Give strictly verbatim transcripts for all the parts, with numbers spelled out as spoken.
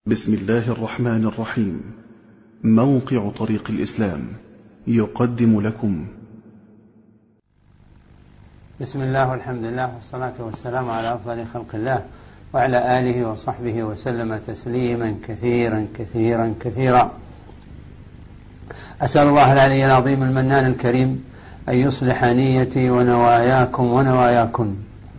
بسم الله الرحمن الرحيم. موقع طريق الإسلام يقدم لكم. بسم الله والحمد لله والصلاة والسلام على أفضل خلق الله وعلى آله وصحبه وسلم تسليما كثيرا كثيرا كثيرا. أسأل الله العلي العظيم المنان الكريم أن يصلح نيتي ونواياكم ونواياكن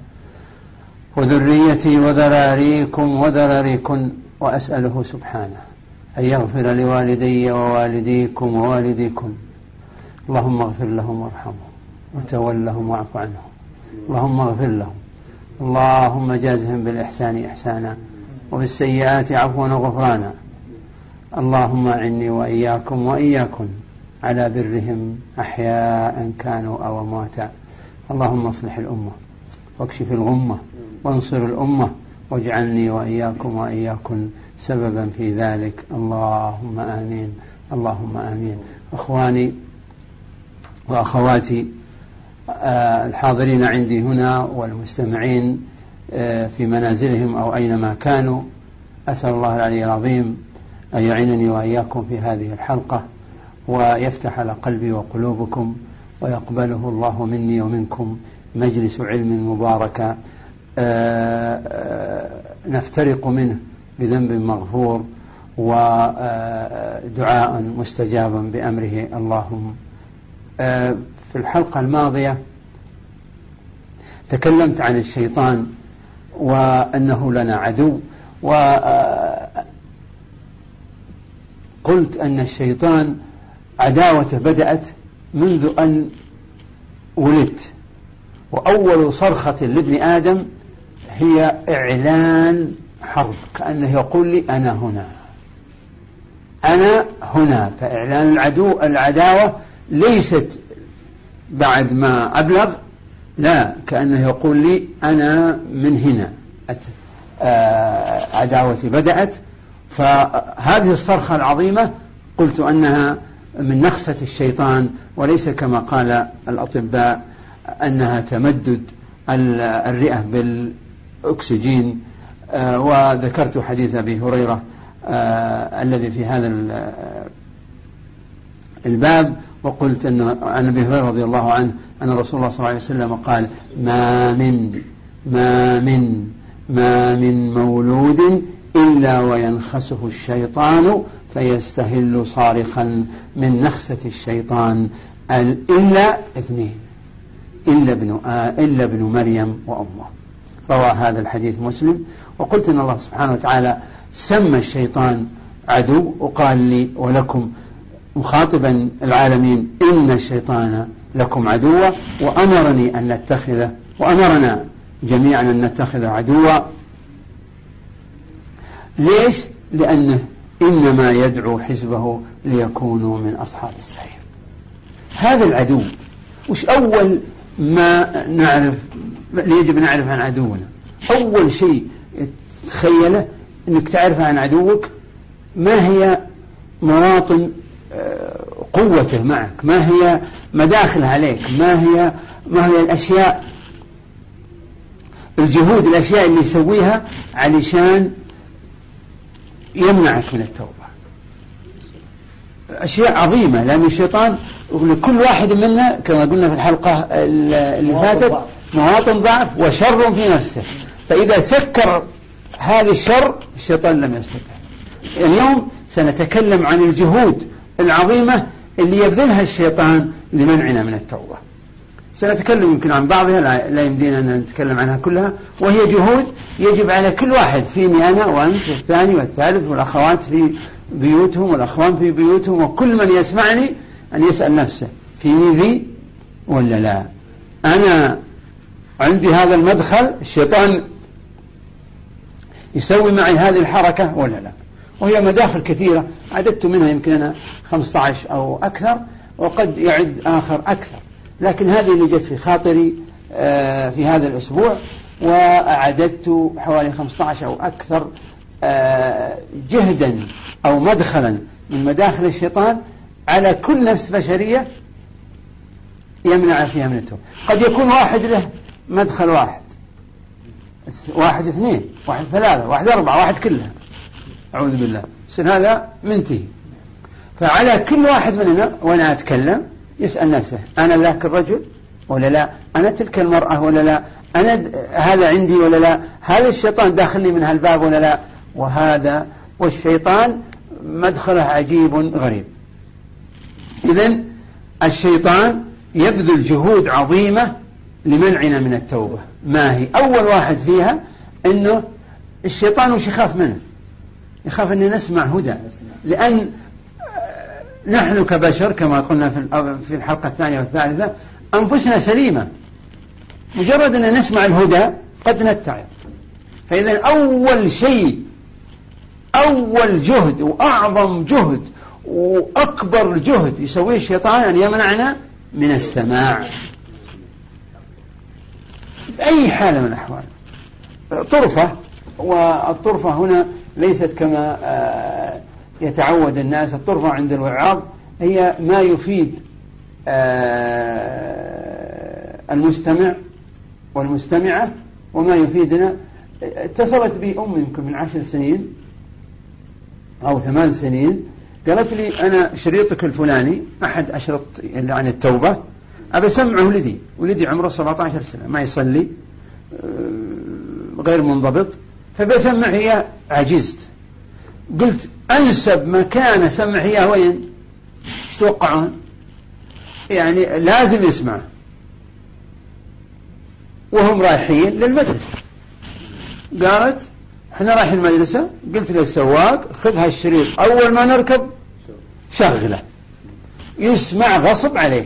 وذريتي وذراريكم وذراريكن، وأسأله سبحانه أن يغفر لوالدي ووالديكم ووالديكم. اللهم اغفر لهم وارحمهم وتولهم واعف عنهم. اللهم اغفر لهم، اللهم جازهم بالإحسان إحسانا وبالسيئات عفوا وغفرانا. اللهم أعني وإياكم وإياكم على برهم أحياء كانوا أو أمواتا. اللهم اصلح الأمة واكشف الغمة وانصر الأمة واجعلني وإياكم وإياكم سببا في ذلك. اللهم آمين اللهم آمين. أخواني وأخواتي الحاضرين عندي هنا والمستمعين في منازلهم أو أينما كانوا، أسأل الله العلي العظيم أن يعينني وإياكم في هذه الحلقة ويفتح على قلبي وقلوبكم ويقبله الله مني ومنكم مجلس علم مبارك نفترق منه بذنب مغفور ودعاء مستجابا بأمره اللهم. في الحلقة الماضية تكلمت عن الشيطان وأنه لنا عدو، وقلت أن الشيطان عداوته بدأت منذ أن ولدت، وأول صرخة لابن آدم هي إعلان حرب، كأنه يقول لي أنا هنا أنا هنا. فإعلان العدو العداوة ليست بعد ما أبلغ، لا، كأنه يقول لي أنا من هنا عداوتي بدأت. فهذه الصرخة العظيمة قلت أنها من نخسة الشيطان، وليس كما قال الأطباء أنها تمدد الرئة بالأكسجين. وذكرت حديث أبي هريرة الذي في هذا الباب، وقلت أن عن أبي هريرة رضي الله عنه أن رسول الله صلى الله عليه وسلم قال: ما من ما من ما من مولود إلا وينخسه الشيطان فيستهل صارخا من نخسة الشيطان، إلا اثنين، إلا ابن, إلا ابن مريم وأمه. روى هذا الحديث مسلم. وقلت أن الله سبحانه وتعالى سمى الشيطان عدو، وقال لي ولكم مخاطبا العالمين: إن الشيطان لكم عدوا، وأمرني أن نتخذه وأمرنا جميعا أن نتخذ عدوا. ليش؟ لأنه إنما يدعو حزبه ليكونوا من أصحاب السعير. هذا العدو وش أول ما نعرف يجب نعرف عن عدونا؟ أول شيء تخيله أنك تعرف عن عدوك ما هي مواطن قوته معك، ما هي مداخله عليك، ما هي ما هي الأشياء الجهود الأشياء اللي يسويها علشان يمنعك من التوبة. أشياء عظيمة، لأن الشيطان لكل واحد منا كما قلنا في الحلقة اللي فاتت مواطن ضعف وشر في نفسه، فإذا سكر هذا الشر الشيطان لم يستطع. اليوم سنتكلم عن الجهود العظيمة اللي يبذلها الشيطان لمنعنا من التوبة. سنتكلم يمكن عن بعضها، لا يمدينا أن نتكلم عنها كلها، وهي جهود يجب على كل واحد فيني أنا وأنت والثاني والثالث والأخوات في بيوتهم والأخوان في بيوتهم وكل من يسمعني أن يسأل نفسه: فيني ذي ولا لا؟ أنا عندي هذا المدخل الشيطان يسوي معي هذه الحركة ولا لا؟ وهي مداخل كثيرة عددت منها يمكن أنا خمسة عشر أو أكثر، وقد يعد آخر أكثر، لكن هذه اللي جت في خاطري في هذا الأسبوع، وعددت حوالي خمسة عشر أو أكثر جهدا أو مدخلا من مداخل الشيطان على كل نفس بشرية يمنع فيها من التوبة. قد يكون واحد له مدخل واحد، واحد اثنين، واحد ثلاثة، واحد أربعة، واحد كلها، أعوذ بالله، يصير هذا منتهي. فعلى كل واحد مننا وأنا أتكلم يسأل نفسه: أنا ذاك الرجل ولا لا؟ أنا تلك المرأة ولا لا؟ أنا د... هذا عندي ولا لا؟ هذا الشيطان داخلني من هالباب ولا لا؟ وهذا والشيطان مدخله عجيب غريب. إذن الشيطان يبذل جهود عظيمة لمنعنا من التوبة. ما هي؟ أول واحد فيها أنه الشيطان وش يخاف منه؟ يخاف أن نسمع هدى، لأن نحن كبشر كما قلنا في الحلقة الثانية والثالثة أنفسنا سليمة، مجرد أن نسمع الهدى قد نتعظ. فإذا أول شيء، أول جهد وأعظم جهد وأكبر جهد يسويه الشيطان أن يمنعنا من السماع بأي حالة من الأحوال. طرفة، والطرفة هنا ليست كما يتعود الناس. الطرفة عند الوعاظ هي ما يفيد المستمع والمستمعة وما يفيدنا. اتصلت بي أم يمكن من عشر سنين أو ثمان سنين، قالت لي: أنا شريطك الفلاني أحد أشرط عن التوبة أبى أسمعه ولدي، ولدي عمره سبعة عشر سنة ما يصلي، غير منضبط، فبسمع إياه. عجزت، قلت: أنسب مكان أسمع إياه وين؟ ايش توقعون؟ يعني لازم يسمع وهم رايحين للمدرسة. قالت: احنا رايحين المدرسة. قلت للسواق: خذ هالشريط، أول ما نركب شغله، يسمع غصب عليه.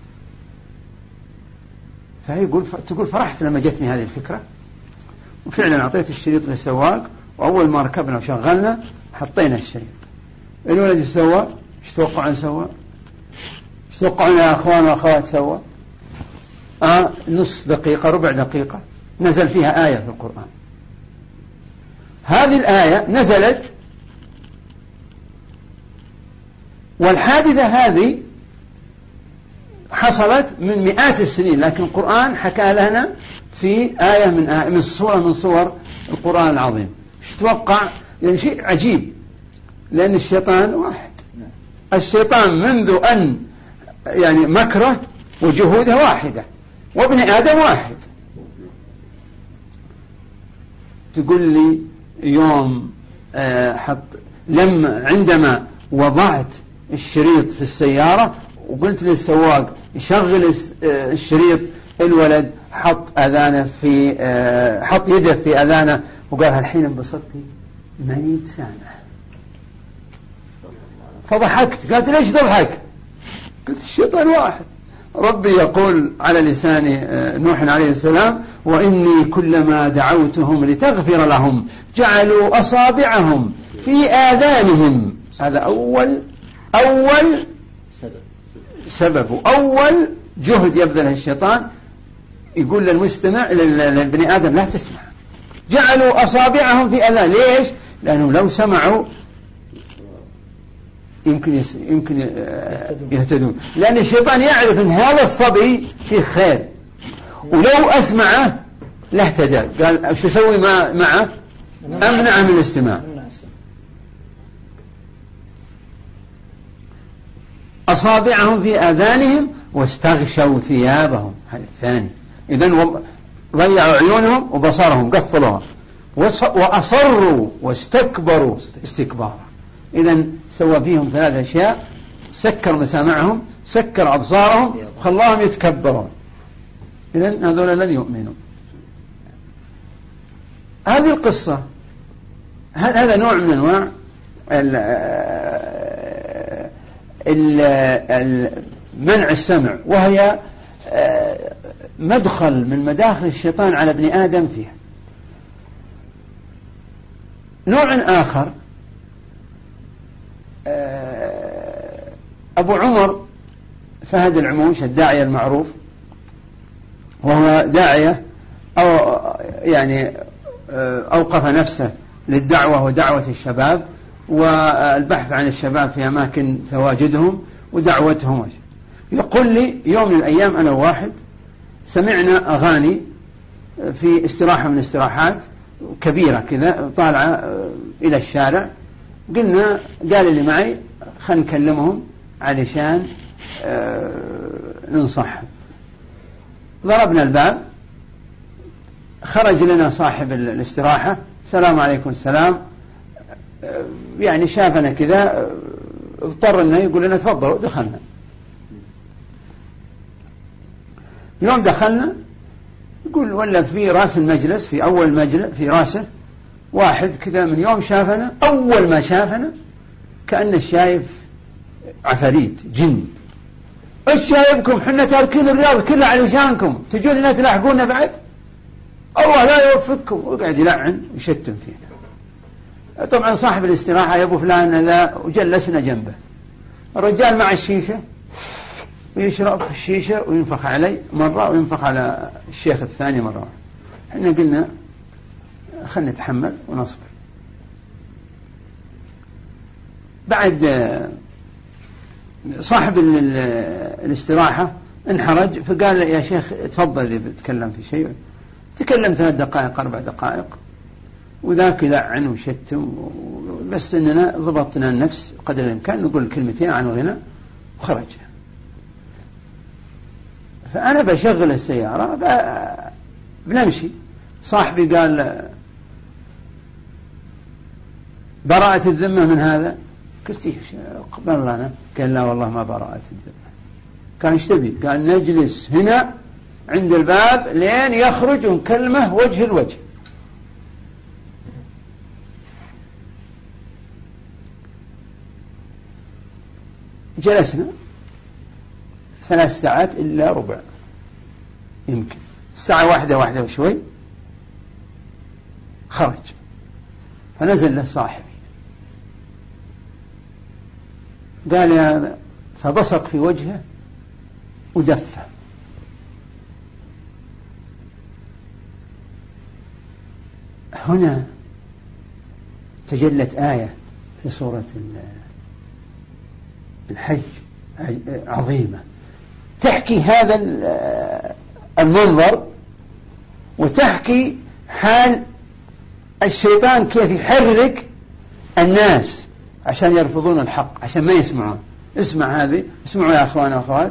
فهي يقول تقول فرحت لما جتني هذه الفكرة، وفعلا أعطيت الشريط للسواق، وأول ما ركبنا وشغلنا حطينا الشريط. الولد السواق ايش توقعون سوى؟ ايش توقعون يا أخوان وأخوات سوى؟ آه نص دقيقة ربع دقيقة نزل فيها آية في القرآن. هذه الآية نزلت، والحادثة هذه حصلت من مئات السنين، لكن القرآن حكى لنا في آية من آية من صورة من صور القرآن العظيم. ايش توقع؟ يعني شيء عجيب، لأن الشيطان واحد. الشيطان منذ أن يعني مكره وجهوده واحدة، وابن آدم واحد. تقول لي يوم حط لما عندما وضعت الشريط في السيارة وقلت للسواق يشغل الشريط، الولد حط أذانه في حط يده في أذانه وقال: هالحين انبسطت ماني بسامع. فضحكت، قالت: ليش تضحك؟ قلت: الشيطان واحد. ربي يقول على لسان نوح عليه السلام: وإني كلما دعوتهم لتغفر لهم جعلوا أصابعهم في آذانهم. هذا أول أول سبب أول جهد يبذله الشيطان، يقول للمستمع للبني آدم لا تسمع. جعلوا أصابعهم في آذان. ليش؟ لأنهم لو سمعوا يمكن يس... يمكن يهتدون، لأن الشيطان يعرف أن هذا الصبي فيه خير، ولو أسمعه لاهتدى. قال: شو أسوي معه؟ أمنعه من الاستماع. أصابعهم في آذانهم واستغشوا ثيابهم. هذا الثاني. إذن ضيعوا عيونهم وبصرهم، قفلوها، وأصروا واستكبروا استكبارا. إذن سوى فيهم ثلاث أشياء: سكر مسامعهم، سكر أبصارهم، وخلاهم يتكبرون. إذن هذول لن يؤمنوا. هذه القصة، هذا نوع من أنواع منع السمع، وهي مدخل من مداخل الشيطان على ابن آدم فيها. نوع آخر أبو عمر فهد العموش الداعية المعروف، وهو داعية أو يعني أوقف نفسه للدعوة ودعوة الشباب والبحث عن الشباب في أماكن تواجدهم ودعوتهم. يقول لي يوم من الأيام أنا واحد سمعنا أغاني في استراحة من استراحات كبيرة كذا طالعة إلى الشارع، قلنا قال اللي معي خلنا نكلمهم علشان آه ننصحهم. ضربنا الباب، خرج لنا صاحب الاستراحة، السلام عليكم السلام، آه يعني شافنا كذا، آه اضطر انه يقول لنا تفضلوا. دخلنا. يوم دخلنا يقول ولا في راس المجلس، في أول مجلس في راسه واحد كذا، من يوم شافنا أول ما شافنا كأنه شايف عفاريت جن. ايش شايبكم؟ حنا تاركين الرياض كلها علشانكم، تجون هنا تلاحقونا بعد؟ الله لا يوفقكم. وقعد يلعن ويشتم فينا. طبعا صاحب الاستراحة يا أبو فلان ذا، وجلسنا جنبه. الرجال مع الشيشة ويشرب الشيشة وينفخ علي مرة وينفخ على الشيخ الثاني مرة. احنا قلنا خلنا نتحمل ونصبر. بعد صاحب الاستراحة انحرج، فقال يا شيخ تفضل اللي بتكلم في شيء. تكلم ثلاث دقائق أربع دقائق وذاك يلعن وشتم، بس إننا ضبطنا النفس قدر الإمكان نقول كلمتين عن الغنى وخرج. فأنا بشغل السيارة بنمشي. صاحبي قال براءة الذمة من هذا. قلت ايش قبل لنا؟ قال لا والله ما براءة الذمة. كان ايش تبي؟ قال نجلس هنا عند الباب لين يخرج ونكلمه وجه الوجه. جلسنا ثلاث ساعات إلا ربع، يمكن الساعة واحدة واحدة وشوي خرج. فنزل له صاحبي قال يا، فبصق في وجهه ودفه. هنا تجلت آية في سورة الحج عظيمة تحكي هذا المنظر، وتحكي حال الشيطان كيف يحرك الناس عشان يرفضون الحق، عشان ما يسمعون. اسمع هذه، اسمعوا يا أخوان وأخوات.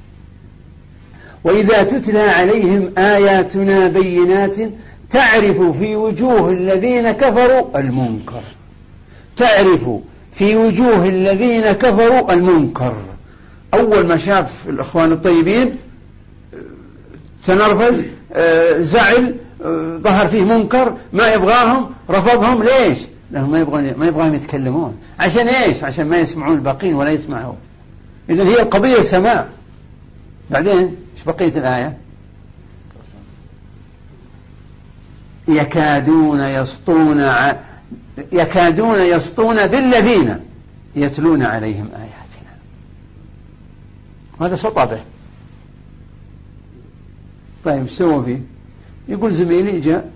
وإذا تتلى عليهم آياتنا بينات تعرف في وجوه الذين كفروا المنكر. تعرف في وجوه الذين كفروا المنكر. أول ما شاف الأخوان الطيبين تنرفز، زعل، ظهر فيه منكر، ما يبغاهم، رفضهم. ليش؟ لهم ما يبغون ما يبغاهم يتكلمون. عشان ايش؟ عشان ما يسمعون الباقين ولا يسمعوا. إذن هي القضية السماع. بعدين ايش بقية الآية؟ يكادون يسطون ع... يكادون يسطون بالذين يتلون عليهم آياتنا. هذا سطى به. طيب سووا فيه؟ يقول زميلي جاء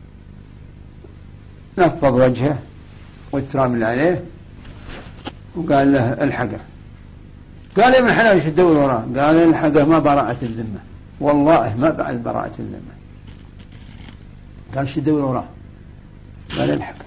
نفض وجهه والترام اللي عليه وقال له الحقه. قال يا ابن الحلال ايش تدور وراه؟ قال الحقه ما براءة الذمة، والله ما بعد براءة الذمة. قال ايش تدور وراه؟ قال الحقه.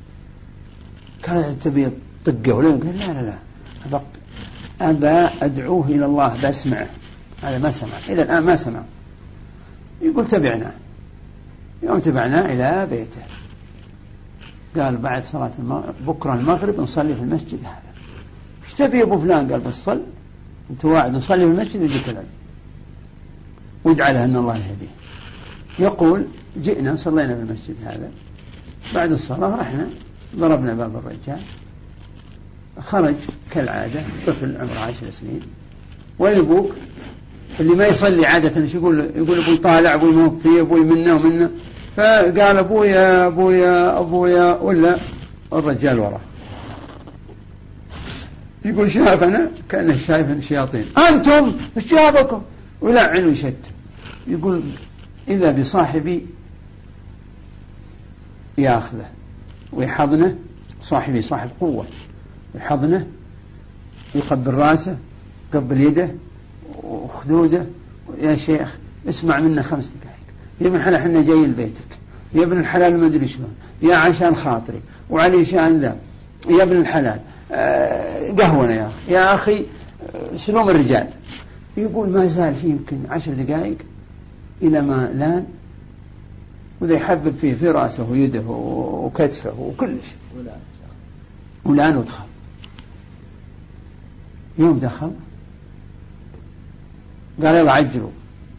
قال تبي طقه ولا؟ قال لا لا لا أبقى أبا أدعوه إلى الله بسمعه. هذا ما سمع إلى الآن، ما سمع. يقول تبعنا. يوم تبعنا إلى بيته. قال بعد صلاة المغرب بكرة المغرب نصلي في المسجد هذا. ايش تبي يا أبو فلان؟ قال بس صل أنت واعد نصلي في المسجد ويجيك العلم وادعى له أن الله يهديه. يقول جئنا صلينا في المسجد هذا، بعد الصلاة رحنا ضربنا باب الرجال، خرج كالعادة طفل عمره عشر سنين. وين أبوك؟ اللي ما يصلي عادة ايش يقول؟ يقول أبوي طالع، أبوي موفي، أبوي منا ومنا. فقال أبويا أبويا أبويا، ولا الرجال وراه. يقول شافنا كأنه شايف شياطين. أنتم ايش جابكم؟ ولعن ويشتم. يقول إذا بصاحبي ياخذه ويحضنه. صاحبي صاحب قوة، يحضنه يقبل راسه، يقبل يده وخدوده. يا شيخ اسمع منا خمس دقائق. يا ابن الحلال احنا جايين لبيتك، يا ابن الحلال ما ادري شلون، يا عشان خاطري وعلي شان ذا، يا ابن الحلال قهونا يا أخي يا أخي سلوم الرجال. يقول ما زال فيه يمكن عشر دقائق إلى ما لان، وذا يحبب فيه في رأسه ويده وكتفه وكل شيء، ولان ودخل. يوم دخل قال يلا عجلوا.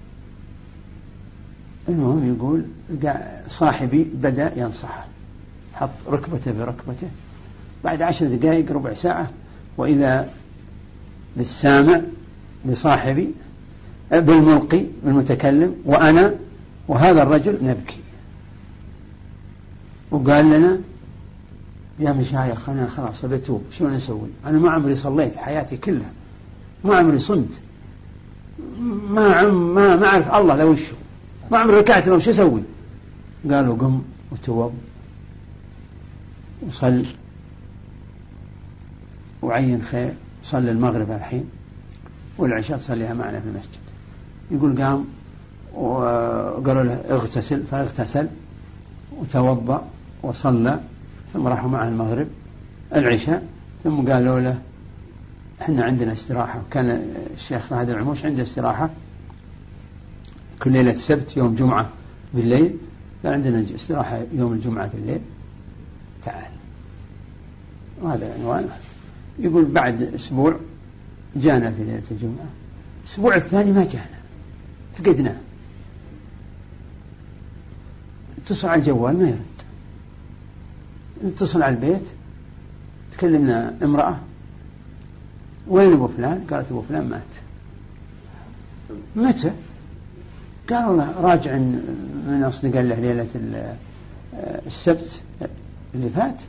المهم يقول صاحبي بدأ ينصحه، حط ركبته بركبته. بعد عشر دقائق ربع ساعة وإذا بالسامع بصاحبي بالملقي بالمتكلم وأنا وهذا الرجل نبكي. وقال لنا يا مشايخ أنا خلاص بتوب، شو نسوي؟ أنا ما عمري صليت حياتي كلها، ما عمري صمت، ما عم ما ما أعرف الله لو وشه، ما عمري ركعت لو شو أسوي؟ قالوا قم وتوب وصل وعين خير، صلي المغرب الحين والعشاء تصليها معنا في المسجد. يقول قام وقالوا له اغتسل، فاغتسل وتوضأ وصلى، ثم راحوا معه المغرب العشاء، ثم قالوا له احنا عندنا استراحة. كان الشيخ هذا العموش عنده استراحة كل ليلة سبت يوم جمعة بالليل، قال عندنا استراحة يوم الجمعة بالليل تعال. وهذا العنوان. يقول بعد أسبوع جانا في ليلة الجمعة، الأسبوع الثاني ما جانا، فقدناه. اتصل على الجوال ما يرد، اتصل على البيت تكلمنا امرأة وين أبو فلان؟ قالت أبو فلان مات. متى؟ قالوا له راجع من أصدقاء له ليلة السبت اللي فات،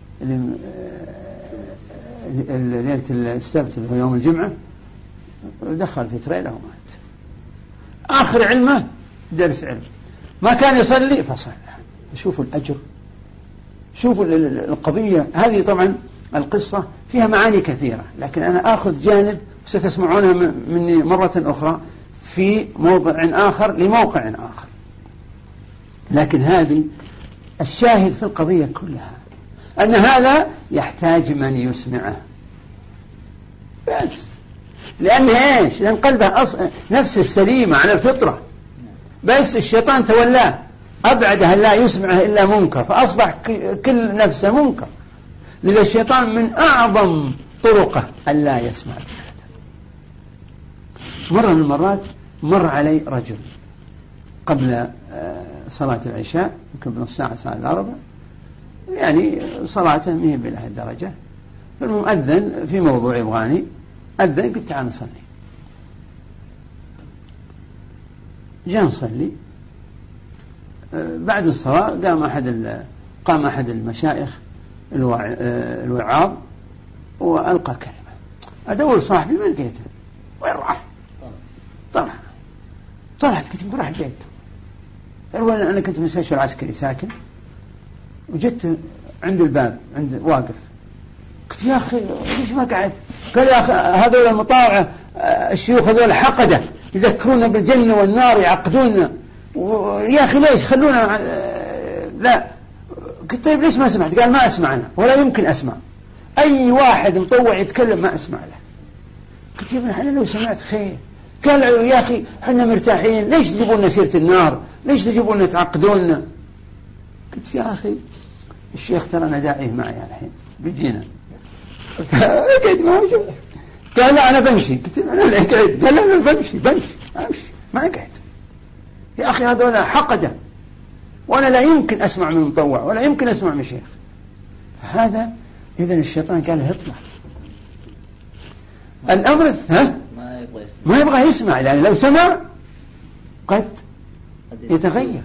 اللي ليلة السبت اللي هو يوم الجمعة، دخل في تريله ومات. آخر علمه درس علم، ما كان يصلي فصلى. شوفوا الأجر، شوفوا القضية هذه. طبعا القصة فيها معاني كثيرة، لكن أنا آخذ جانب ستسمعونها مني مرة أخرى في موضع آخر لموقع آخر. لكن هذه الشاهد في القضية كلها أن هذا يحتاج من يسمعه بس، لأن إيش؟ لأن قلبه أص... نفس السليمة على الفطرة، بس الشيطان تولاه أبعده لا يسمعه إلا منكر، فأصبح كل نفسه منكر. لذا الشيطان من أعظم طرقه أن لا يسمع. مرة من المرات مر علي رجل قبل صلاة العشاء يمكن بنص ساعة ساعة الأربع، يعني صلاته مهي بله الدرجة، فالمؤذن في موضوع يبغاني أذن، قلت تعال نصلي. جاء نصلي، بعد الصلاة قام أحد قام أحد المشايخ الوعاظ وألقى كلمة. أدور صاحبي ما لقيته، وين راح؟ طلع طلعت كنت بروح البيت. أنا كنت في المستشفى العسكري ساكن، وجدت عند الباب عند واقف، قلت يا أخي ليش ما قعدت؟ قال يا أخي هذول المطاوعة الشيوخ هذول حقدة يذكرونا بالجنة والنار يعقدوننا، يا أخي ليش خلونا لا. قلت طيب ليش ما سمعت؟ قال ما أسمع أنا ولا يمكن أسمع أي واحد مطوع يتكلم، ما أسمع له. قلت يا ابن أنا لو سمعت خير. قال يا أخي حنا مرتاحين، ليش تجيبون سيرة النار؟ ليش تجيبون تعقدوننا؟ قلت يا أخي الشيخ ترى أنا داعيه معي الحين بيجينا. قلت ما هو. قال لا أنا بمشي. قلت أنا لا قعد. قال لا أنا بمشي بمشي أمشي ما قعد. يا أخي هذول حقده، وأنا لا يمكن أسمع من مطوع ولا يمكن أسمع من شيخ. هذا إذن الشيطان قال له اطلع. الأمر ها ما يبغى يسمع، لأن لو سمع قد يتغير.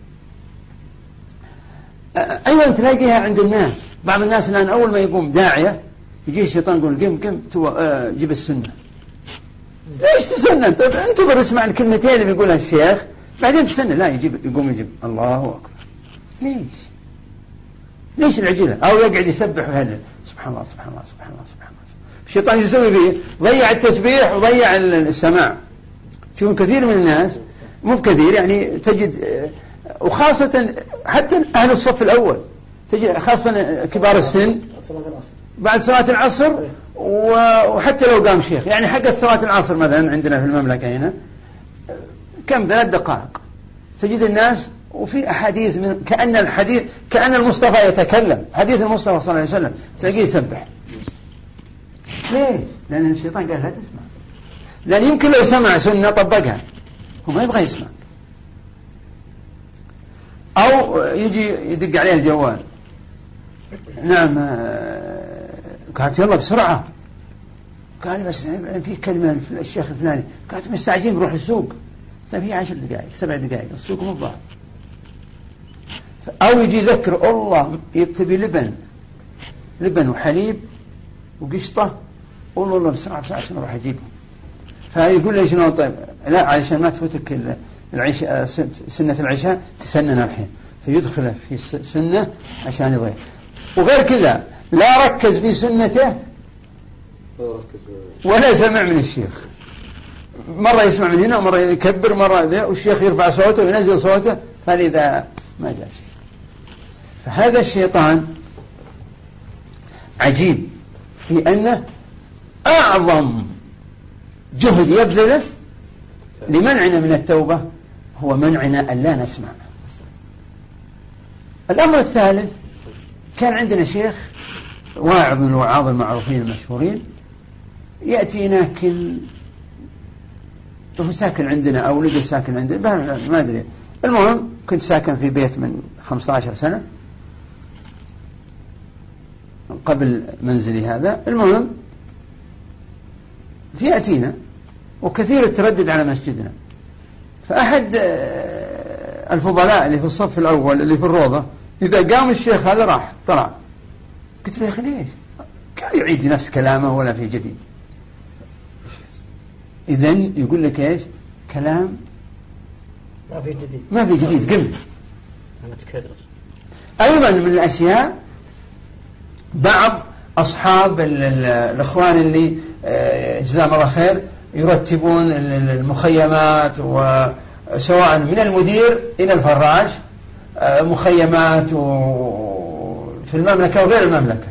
أيضا تلاقيها عند الناس، بعض الناس الآن أول ما يقوم داعية يجي الشيطان يقول قم قم جيب السنة. ليش تسنى؟ انتظر اسمع الكلمتين اللي بيقولها الشيخ بعدين تسنى. لا يجيب يقوم يجيب الله أكبر. ليش؟ ليش العجلة؟ أو يقعد يسبح ويهلل سبحان الله سبحان الله سبحان الله سبحان الله. الشيطان يسوي به ضيع التسبيح وضيع السماع. تشوفون كثير من الناس، مو كثير يعني، تجد وخاصة حتى أهل الصف الأول تجي خاصة كبار السن بعد صلاة العصر، وحتى لو قام شيخ يعني حقت صلاة العصر مثلا عندنا في المملكة هنا كم ثلاث دقائق تجد الناس، وفي أحاديث من كأن الحديث كأن المصطفى يتكلم، حديث المصطفى صلى الله عليه وسلم تلاقيه يسبح. ليه؟ لأن الشيطان قال لا تسمع، لأن يمكن لو سمع سنة طبقها هو ما يبغى يسمع، أو يجي يدق عليه الجوال، نعم قالت يلا بسرعة، قال بس في كلمة الشيخ الفلاني، قالت مستعجلين بروح السوق، طيب هي عشر دقائق سبع دقائق السوق مو ضاع. أو يجي يذكر الله يبتبي لبن لبن وحليب وقشطة، قول والله بسرعة بسرعة عشان أروح أجيبه، فيقول لي شنو طيب لا علشان ما تفوتك العشاء سنة العشاء تسنن الحين، فيدخله في سنة عشان يضيع. وغير كذا لا ركز في سنته ولا سمع من الشيخ، مرة يسمع من هنا ومرة يكبر مرة ذا، والشيخ يرفع صوته وينزل صوته، فلذا ما جاء شيء. فهذا الشيطان عجيب في أنه أعظم جهد يبذله لمنعنا من التوبة هو منعنا أن لا نسمع. الأمر الثالث، كان عندنا شيخ واعظ من الوعاظ المعروفين المشهورين يأتينا كل هو ساكن عندنا أو ولده ساكن عندنا ما أدري، المهم كنت ساكن في بيت من خمسة عشر سنة قبل منزلي هذا، المهم فيأتينا وكثير التردد على مسجدنا، فأحد الفضلاء اللي في الصف الأول اللي في الروضة إذا قام الشيخ هذا راح طلع، قلت له يا أخي ليش؟ قال يعيد نفس كلامه ولا في جديد. إذن يقول لك إيش؟ كلام ما في جديد ما في جديد قم متكرر. أيضا من الأشياء بعض أصحاب الأخوان اللي جزاهم الله خير يرتبون المخيمات، وسواء من المدير إلى الفراش مخيمات في المملكة وغير المملكة،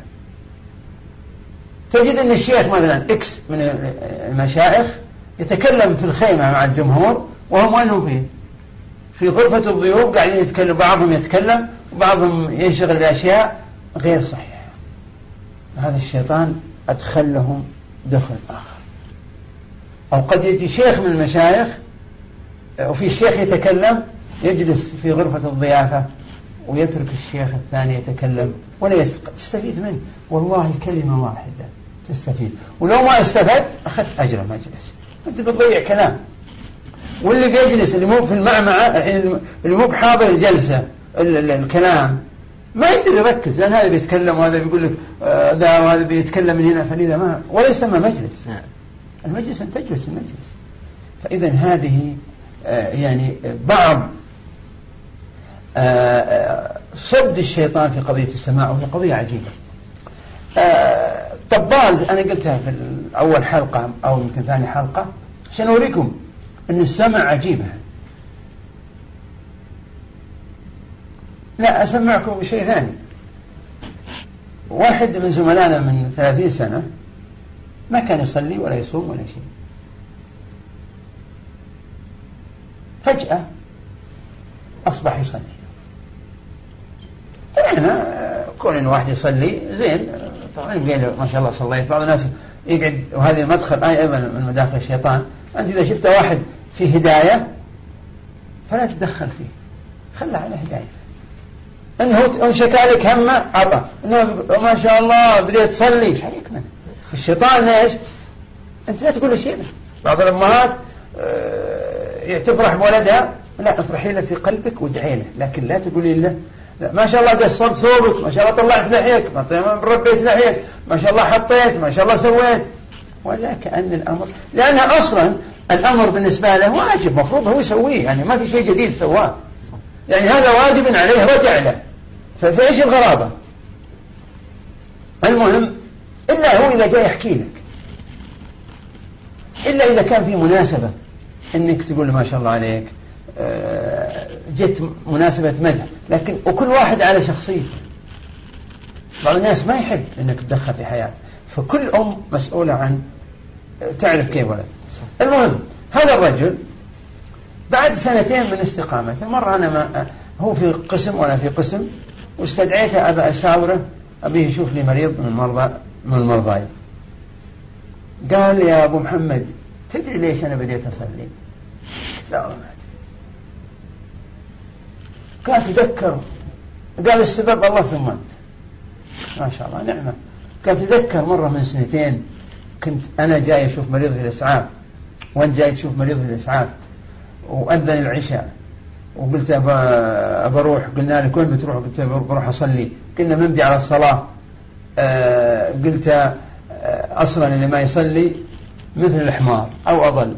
تجد أن الشيخ مثلا إكس من المشايخ يتكلم في الخيمة مع الجمهور وهم وينهم فيه في غرفة الضيوف قاعدين يتكلم، بعضهم يتكلم وبعضهم ينشغل بأشياء غير صحيحة. هذا الشيطان أدخل لهم دخل آخر. أو قد يجي شيخ من المشايخ وفي شيخ يتكلم يجلس في غرفة الضيافة ويترك الشيخ الثاني يتكلم ولا تستفيد منه، والله كلمة واحدة تستفيد، ولو ما استفدت أخذت أجر مجلس، أنت بتضيع كلام. واللي بيجلس اللي مو في المعمعة اللي مو بحاضر الجلسة الكلام ما يقدر يركز، لأن هذا بيتكلم وهذا بيقول لك آه ذا وهذا بيتكلم من هنا، فلذا ما ولا يسمى مجلس. المجلس أن تجلس المجلس. فإذا هذه آه يعني بعض آه صد الشيطان في قضية السماع، وهي قضية عجيبة. آه طباز أنا قلتها في أول حلقة أو يمكن ثاني حلقة عشان أوريكم أن السمع عجيبة. لا أسمعكم بشيء ثاني. واحد من زملائنا من ثلاثين سنة ما كان يصلي ولا يصوم ولا شيء، فجأة أصبح يصلي. طبعا كون إن واحد يصلي زين، طبعا يقول ما شاء الله صليت. بعض الناس يقعد، وهذه مدخل أي أيضا من مداخل الشيطان، أنت إذا شفت واحد في هداية فلا تتدخل فيه، خلى على هدايته. إنه إن شكالك همه عطى، إنه ما شاء الله بديت تصلي، إيش عليك منه؟ الشيطان ليش؟ أنت لا تقول له شيء. بعض الأمهات اه تفرح بولدها، لا افرحي له في قلبك وادعي له، لكن لا تقولي له ما شاء الله قصرت ثوبك، ما شاء الله طلعت لحيك، ما ربيت لحيك، ما شاء الله حطيت، ما شاء الله سويت، ولا كأن الأمر، لأنها أصلا الأمر بالنسبة له واجب مفروض هو يسويه، يعني ما في شيء جديد سواه، يعني هذا واجب عليه رجع له، فإيش الغرابة؟ المهم إلا هو إذا جاء يحكي لك، إلا إذا كان في مناسبة إنك تقول ما شاء الله عليك، جت مناسبة مدح، لكن وكل واحد على شخصيته. بعض الناس ما يحب أنك تدخل في حياته، فكل أم مسؤولة عن تعرف كيف ولد. المهم هذا الرجل بعد سنتين من استقامته، مرة أنا ما هو في قسم وأنا في قسم، واستدعيته أبى أساوره، أبيه يشوف لي مريض من المرضى من المرضى. قال يا أبو محمد تدري ليش أنا بديت أصلي؟ قلت لا والله ما أدري. قال تذكر، قال السبب الله ثم أنت. ما شاء الله نعمة. قال تذكر مرة من سنتين كنت أنا جاي أشوف مريض في الإسعاف، وأنت جاي تشوف مريض في الإسعاف، وأذن العشاء وقلت أبا بروح، قلنا لك وين بتروح؟ قلت بروح أصلي، قلنا ممضي على الصلاة. آه قلت آه أصلا اللي ما يصلي مثل الحمار أو أضل.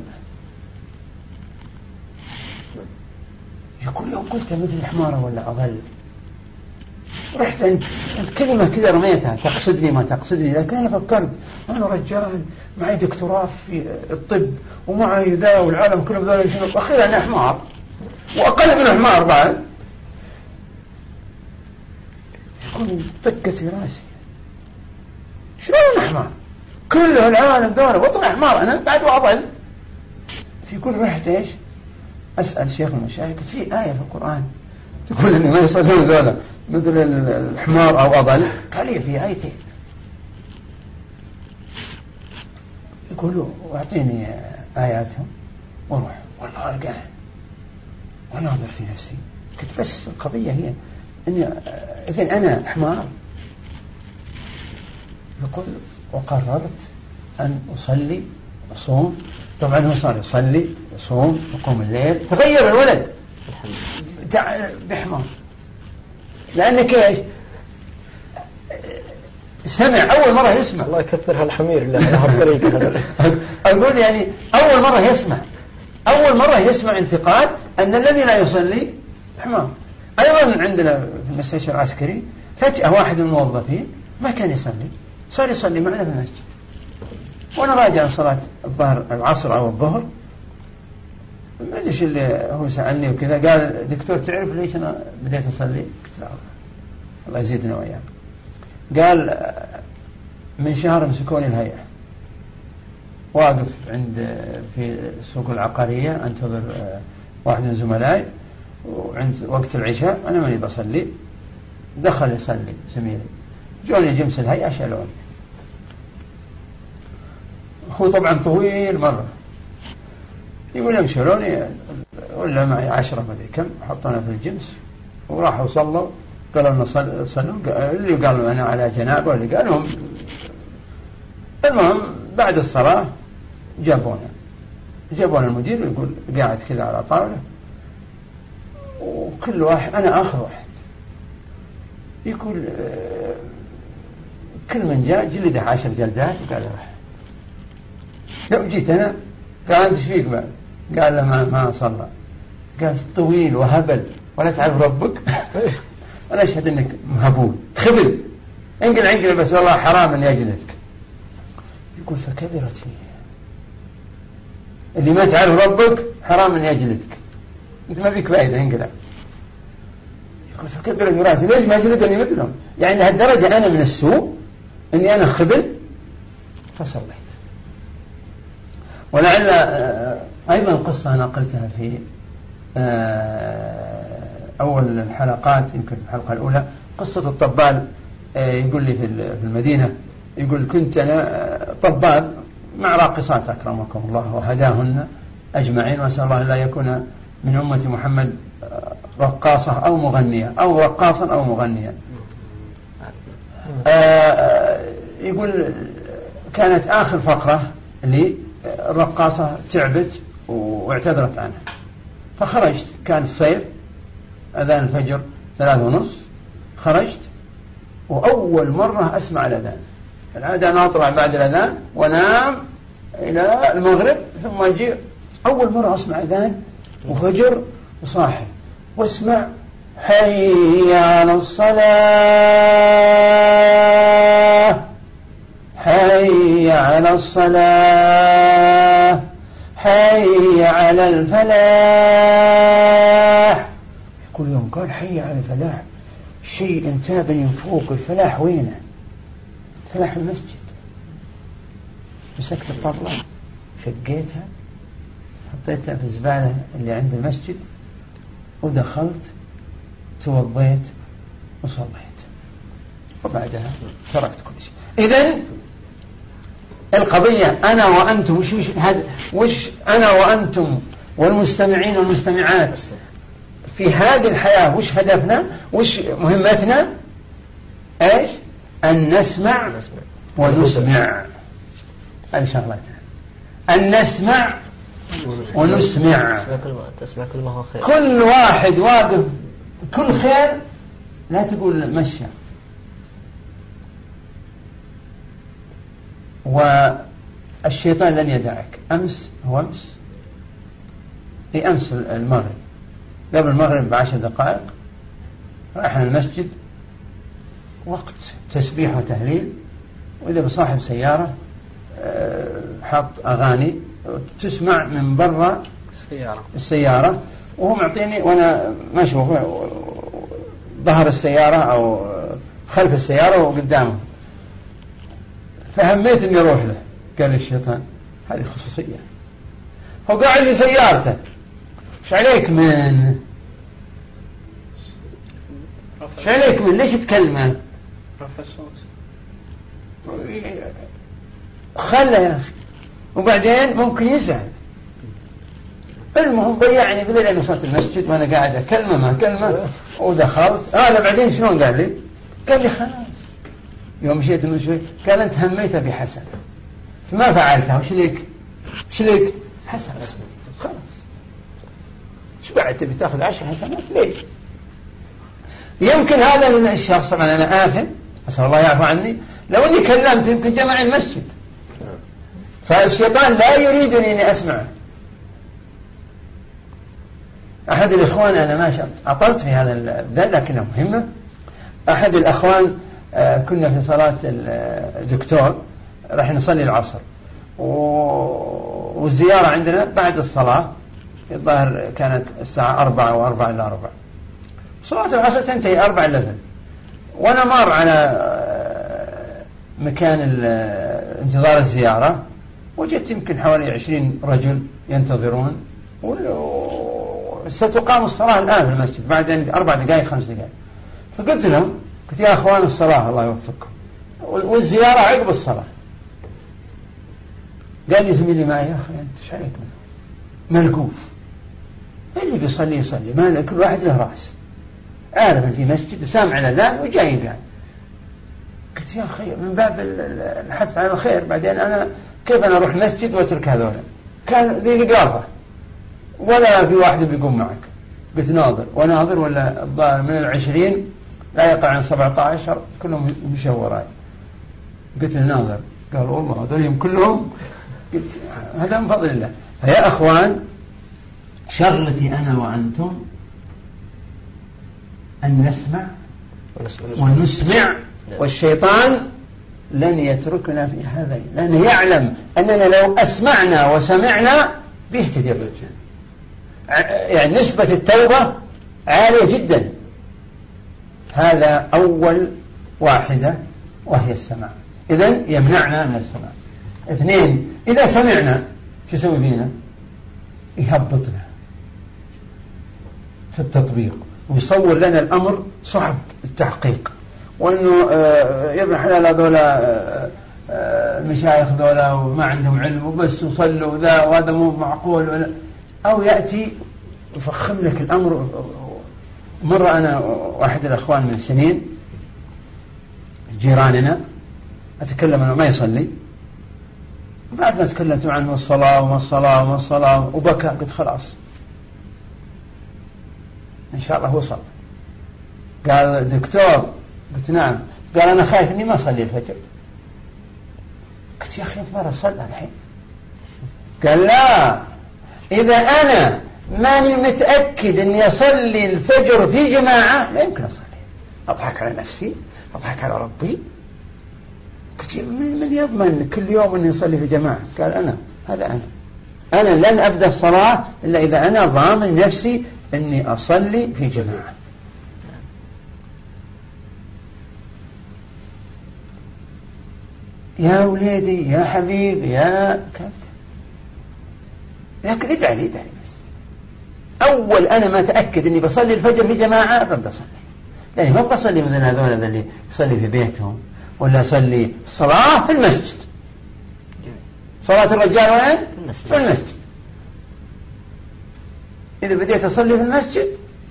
يقول يوم قلت مثل الحمار ولا أضل، رحت أنت, أنت كلمة كذا رميتها تقصدني ما تقصدني، لكن أنا فكرت أنا رجال معي دكتوراه في الطب ومعي ذا والعالم كله بذول، أخيرا أنا حمار وأقل من حمار بعد. يقول طقت في راسي شلون حمار؟ كل العالم دونه وطلع حمار أنا بعد وأضل. يقول رحت إيش أسأل شيخ من المشايخ، قلت في آية في القرآن تقول إني ما يصلون ذولا مثل الحمار أو أضل؟ قال لي في آيتين. يقولوا واعطيني آياتهم وروح. والله قاعد وناظر في نفسي، قلت بس القضية هي إني إذن أنا حمار. يقول وقررت أن أصلي أصوم. طبعا هو صار يصلي يصوم يقوم الليل، تغير الولد بحمار. لأنك إيش سمع أول مرة يسمع. الله يكثر هالحمير اللي على هالطريقة. أقول يعني أول مرة يسمع، أول مرة يسمع انتقاد أن الذي لا يصلي حمار. أيضا عندنا في المستشفى العسكري فجأة واحد من الموظفين ما كان يصلي، صار يصلي معنا في المسجد، وأنا راجع عن صلاة الظهر العصر أو الظهر، ما أدري شو اللي هو سألني وكذا، قال دكتور تعرف ليش أنا بديت أصلي؟ قلت له الله يزيدنا وياك. قال من شهر مسكوني الهيئة، واقف عند في السوق العقارية أنتظر واحد من زملائي، وعند وقت العشاء أنا ماني بصلي، دخل يصلي زميلي، جوني جمس الهيئة شالوني. هو طبعا طويل مرة، يقول لهم شالوني ولا معي عشرة ما أدري كم، حطونا في الجمس وراحوا صلوا، قالوا لنا صلوا، اللي قالوا أنا على جنابه واللي قالوا. المهم بعد الصلاة جابونا جابونا المدير يقول قاعد كذا على طاولة، وكل واحد أنا آخر واحد، يقول كل من جاء جلده عشر جلدات وقال راح. لو جيت أنا قال أنت فيك بقى؟ قال له ما, ما صلى. قال طويل وهبل ولا تعرف ربك. أنا أشهد أنك مهبول خبل، انقل انقل بس والله حرام أن يجلدك. يقول فكبرت فيه، اللي ما تعرف ربك حرام أن يجلدك، أنت ما فيك فائدة انقلع. يقول فكبرت راسي، ليش ما جلدني مثلهم؟ يعني لهالدرجة أنا من السوء أني أنا خبل. فصليت. ولعل أيضا قصة أنا قلتها في أول الحلقات، يمكن الحلقة الأولى، قصة الطبال. يقول لي في المدينة، يقول كنت أنا طبال مع راقصات أكرمكم الله وهداهن أجمعين، وأسأل الله لا يكون من أمة محمد رقاصة أو مغنية أو رقاصا أو مغنيا. يقول كانت آخر فقرة لي الرقاصة تعبت واعتذرت عنها، فخرجت، كان الصيف أذان الفجر ثلاث ونص، خرجت وأول مرة أسمع الأذان. العادة أنا أطلع بعد الأذان ونام إلى المغرب ثم أجي، أول مرة أسمع أذان وفجر وصاحي واسمع حي على الصلاة حي على الصلاة حي على الفلاح. كل يوم قال حي على الفلاح، شيء انتابني من فوق. الفلاح وينه؟ فلاح المسجد. مسكت الطبلة شقيتها حطيتها في الزبالة اللي عند المسجد ودخلت توضيت وصليت وبعدها تركت كل شيء. إذن القضية أنا وأنتم وش, وش, هاد وش أنا وأنتم والمستمعين والمستمعات في هذه الحياة وش هدفنا وش مهمتنا؟ إيش؟ أن نسمع ونسمع. هذه شغلتنا، أن نسمع ونسمع. تسمع كل ما هو خير. كل واحد واقف كل خير لا تقول مشى. والشيطان لن يدعك. أمس هو أمس في أمس المغرب قبل المغرب بعشر دقائق رايح المسجد وقت تسبيح وتهليل، وإذا بصاحب سيارة حط أغاني تسمع من برا السيارة, السيارة وهو معطيني وأنا ما أشوف ظهر السيارة أو خلف السيارة وقدامه، فهميت إني أروح له. قال لي الشيطان هذه خصوصية، هو قاعد في سيارته إيش عليك من إيش عليك من ليش تكلمه؟ رفع الصوت خله يا أخي، وبعدين ممكن يزعل. المهم ضيعني بدل أن وصلت المسجد وأنا قاعد أكلمه ما كلمة ودخلت. هذا آه بعدين شلون قال لي؟ قال لي خلاص يوم مشيت من شوي قال أنت هميت بحسن فما فعلتها. وش ليك؟ وش ليك؟ حسن خلاص. شو بعد تبي تأخذ عشر حسنات ليش؟ يمكن هذا الشخص، طبعا أنا آثم أسأل الله يعفو عني، لو أني كلمت يمكن جمع المسجد. فالشيطان لا يريدني أني أسمعه. أحد الإخوان أنا ما أطلت في هذا الباب لكنه مهمة. أحد الأخوان كنا في صلاة الدكتور راح نصلي العصر والزيارة عندنا بعد الصلاة، الظاهر كانت الساعة أربعة وأربعة إلى أربعة، صلاة العصر تنتهي أربعة إلى ثلاثة، وأنا مار على مكان انتظار الزيارة وجدت يمكن حوالي عشرين رجل ينتظرون ستقام الصلاة الآن في المسجد بعد أربع دقائق خمس دقائق. فقلت لهم قلت يا أخوان الصلاة الله يوفقكم والزيارة عقب الصلاة. قال لي زميلي معي يا أخي أنت شايك منه ملقوف، اللي بيصلي يصلي ما كل واحد له رأس، عارف في مسجد وسامع الأذان وجاي قاعد. قلت يا أخي من باب الحث على الخير، بعدين أنا كيف أنا أروح مسجد وأترك هذولا؟ كان ذي لقافة ولا في واحد بيقوم معك. قلت ناظر وناظر ولا الظاهر من العشرين لا يقع عن سبعة عشر كلهم مشوا وراي. قلت ناظر قال والله هذولهم كلهم. قلت هذا من فضل الله. فيا أخوان شغلتي أنا وأنتم أن نسمع ونسمع، والشيطان لن يتركنا في هذا لأنه يعلم أننا لو أسمعنا وسمعنا بيهتدي الرجل. يعني نسبة التوبة عالية جدا. هذا أول واحدة وهي السماع، إذن يمنعنا من السماع. اثنين إذا سمعنا شو يسوي فينا؟ يهبطنا في التطبيق ويصور لنا الأمر صعب التحقيق، وأنه يبنى حلال هذولا المشايخ ذولا وما عندهم علم وبس وصلوا ذا وهذا مو معقول ولا، أو يأتي يفخم لك الأمر. مرة أنا واحد الأخوان من سنين جيراننا أتكلم أنه ما يصلي، بعد ما تكلمت عنه الصلاة وما الصلاة وما الصلاة وبكى، قلت خلاص إن شاء الله وصل. قال دكتور، قلت نعم. قال أنا خايف إني ما أصلي الفجر. قلت يا أخي أنت ما صلى الحين. قال لا، إذا أنا ماني متأكد إني أصلي الفجر في جماعة لا يمكن أصلي، أضحك على نفسي أضحك على ربي. قلت من يضمن كل يوم إني أصلي في جماعة؟ قال أنا، هذا أنا أنا لن أبدأ الصلاة إلا إذا أنا ضامن نفسي إني أصلي في جماعة. يا وليدي يا حبيبي يا كابتن، لكن ادعي لي ادعي لي بس. أول أنا ما أتأكد إني بصلي الفجر في جماعة ببدأ أصلي، لأني ما أبغى أصلي مثل هذول اللي يصلي في بيتهم، ولا أصلي الصلاة في المسجد. صلاة الرجال وين؟ في المسجد. إذا بديت أصلي في المسجد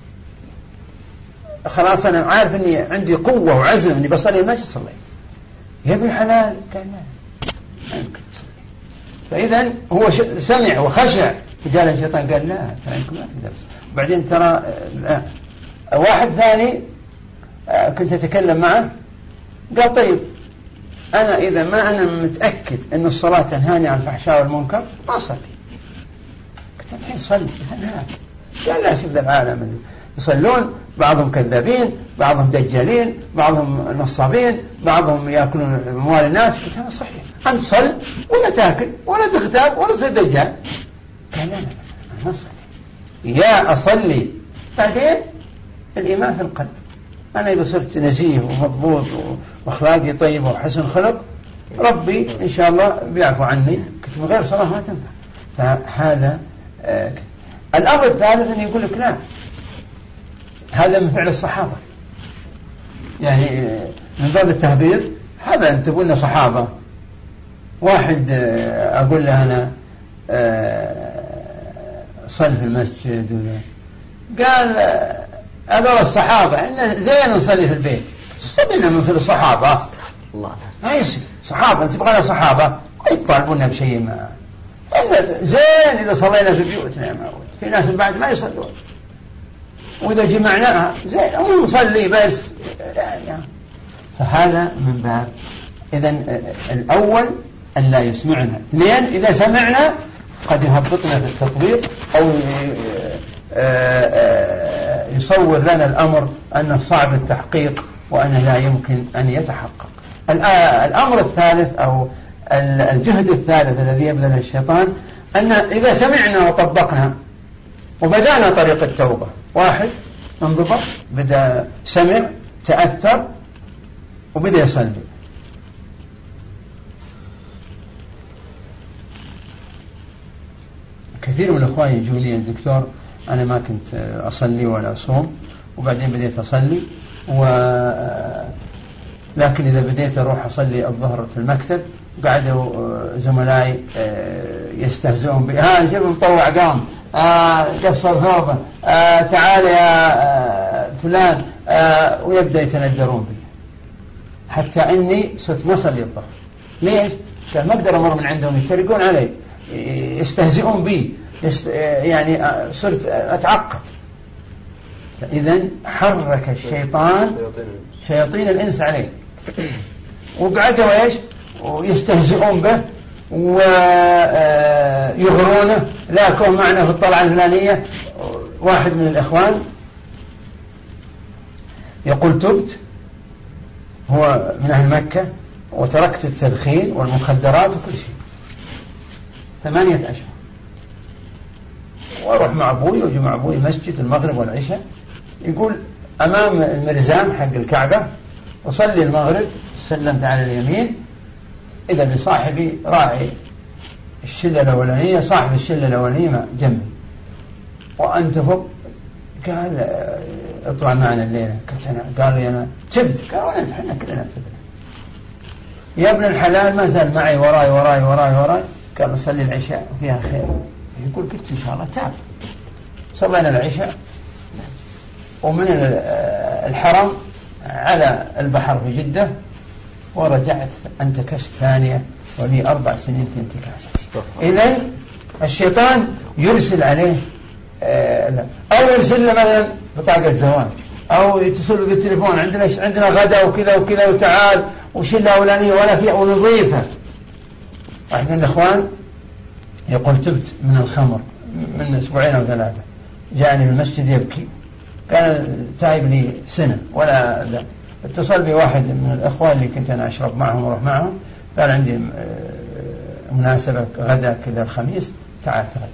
خلاص أنا عارف إني عندي قوة وعزم إني بصلي في المسجد، صلي. يا ابن الحلال قال لا ما يمكن تصلي. فإذا هو سمع وخشع، فجاء الشيطان قال لا ترى يمكن ما تقدر. بعدين ترى واحد ثاني كنت أتكلم معه قال طيب أنا إذا ما أنا متأكد أن الصلاة تنهاني عن الفحشاء والمنكر ما أصلي. قلت الحين صلي تنهاك. قال لا، شوف ذا العالم يصلون بعضهم كذابين، بعضهم دجالين، بعضهم نصابين، بعضهم يأكلون أموال الناس. قلت هذا صحيح، أنت صل ولا تأكل ولا تغتاب ولا تصير دجال. قال لا لا أنا ما أصلي، يا أصلي بعدين الإيمان في القلب. أنا إذا صرت نزيه ومضبوط وأخلاقي طيبة وحسن خلق ربي إن شاء الله بيعفو عني. كنت من غير صلاة ما تنفع. فهذا آه الأمر الثالث أن يقول لك لا، هذا من فعل الصحابة، يعني آه من باب التهبير. هذا أنت تقولنا صحابة. واحد آه أقول له أنا آه صل في المسجد ولا. قال آه هذول الصحابة إحنا زين نصلي في البيت، صبنا مثل الصحابة الله ما يصير. صحابة تبغى صحابة يطالبونا بشيء ما زين. إذا صلينا في بيوتنا يا معود، في ناس بعد ما يصلون، وإذا جمعناها زين أو نصلي بس يعني. فهذا من باب. إذن الأول أن لا يسمعنا. اثنين إذا سمعنا قد يهبطنا في التطبيق أو يصور لنا الأمر أنه صعب التحقيق وأنه لا يمكن أن يتحقق. الأمر الثالث أو الجهد الثالث الذي يبذله الشيطان أن إذا سمعنا وطبقنا وبدأنا طريق التوبة، واحد انضبط بدأ سمع تأثر وبدأ يصلي. كثير من الأخوان يجوني الدكتور أنا ما كنت أصلي ولا أصوم وبعدين بديت أصلي و... لكن إذا بديت أروح أصلي الظهر في المكتب قعدوا زملائي يستهزئون بي، ها شوف مطوع قام آه قصر ثوبه آه تعال يا آه فلان آه ويبدأ يتندرون بي حتى إني صرت ما أصلي الظهر. ليش؟ كان ما أقدر أمر من عندهم يتريقون علي يستهزئون بي يست... يعني صرت أتعقد. إذن حرك الشيطان شياطين الإنس عليه وقعدوا إيش ويستهزئون به ويغرونه. لا كون معنا في الطلعة الفلانية. واحد من الإخوان يقول تبت، هو من أهل مكة، وتركت التدخين والمخدرات وكل شيء ثمانية أشهر، وأروح مع أبوي وأجي مع أبوي المسجد المغرب والعشاء. يقول أمام المرزام حق الكعبة وصلي المغرب سلمت على اليمين إذا بصاحبي راعي الشلة الأولانية صاحب الشلة الأولانية جنبي وأنتفض. قال اطلع معنا الليلة. قلت أنا. قال لي أنا تبت. قال وأنا احنا كلنا تبنا يا ابن الحلال. ما زال معي وراي وراي وراي وراي. قال صلي العشاء وفيها خير. يقول قلت إن شاء الله تاب. صلينا العشاء ومن الحرم على البحر في جدة ورجعت انتكست ثانية ولي أربع سنين في انتكاسة. إذن الشيطان يرسل عليه أو يرسل له مثلا بطاقة زواج أو يتصل له بالتليفون عندنا عندنا غدا وكذا وكذا وتعال وشلة أولانية ولا فيها ونضيفها. واحد من الإخوان يقول تبت من الخمر من أسبوعين أو ثلاثة، جاءني في المسجد يبكي. كان تايب لي سنة ولا لا. اتصل بي واحد من الأخوان اللي كنت أنا أشرب معهم وأروح معهم، قال عندي مناسبة غدا كذا الخميس تعال تغد.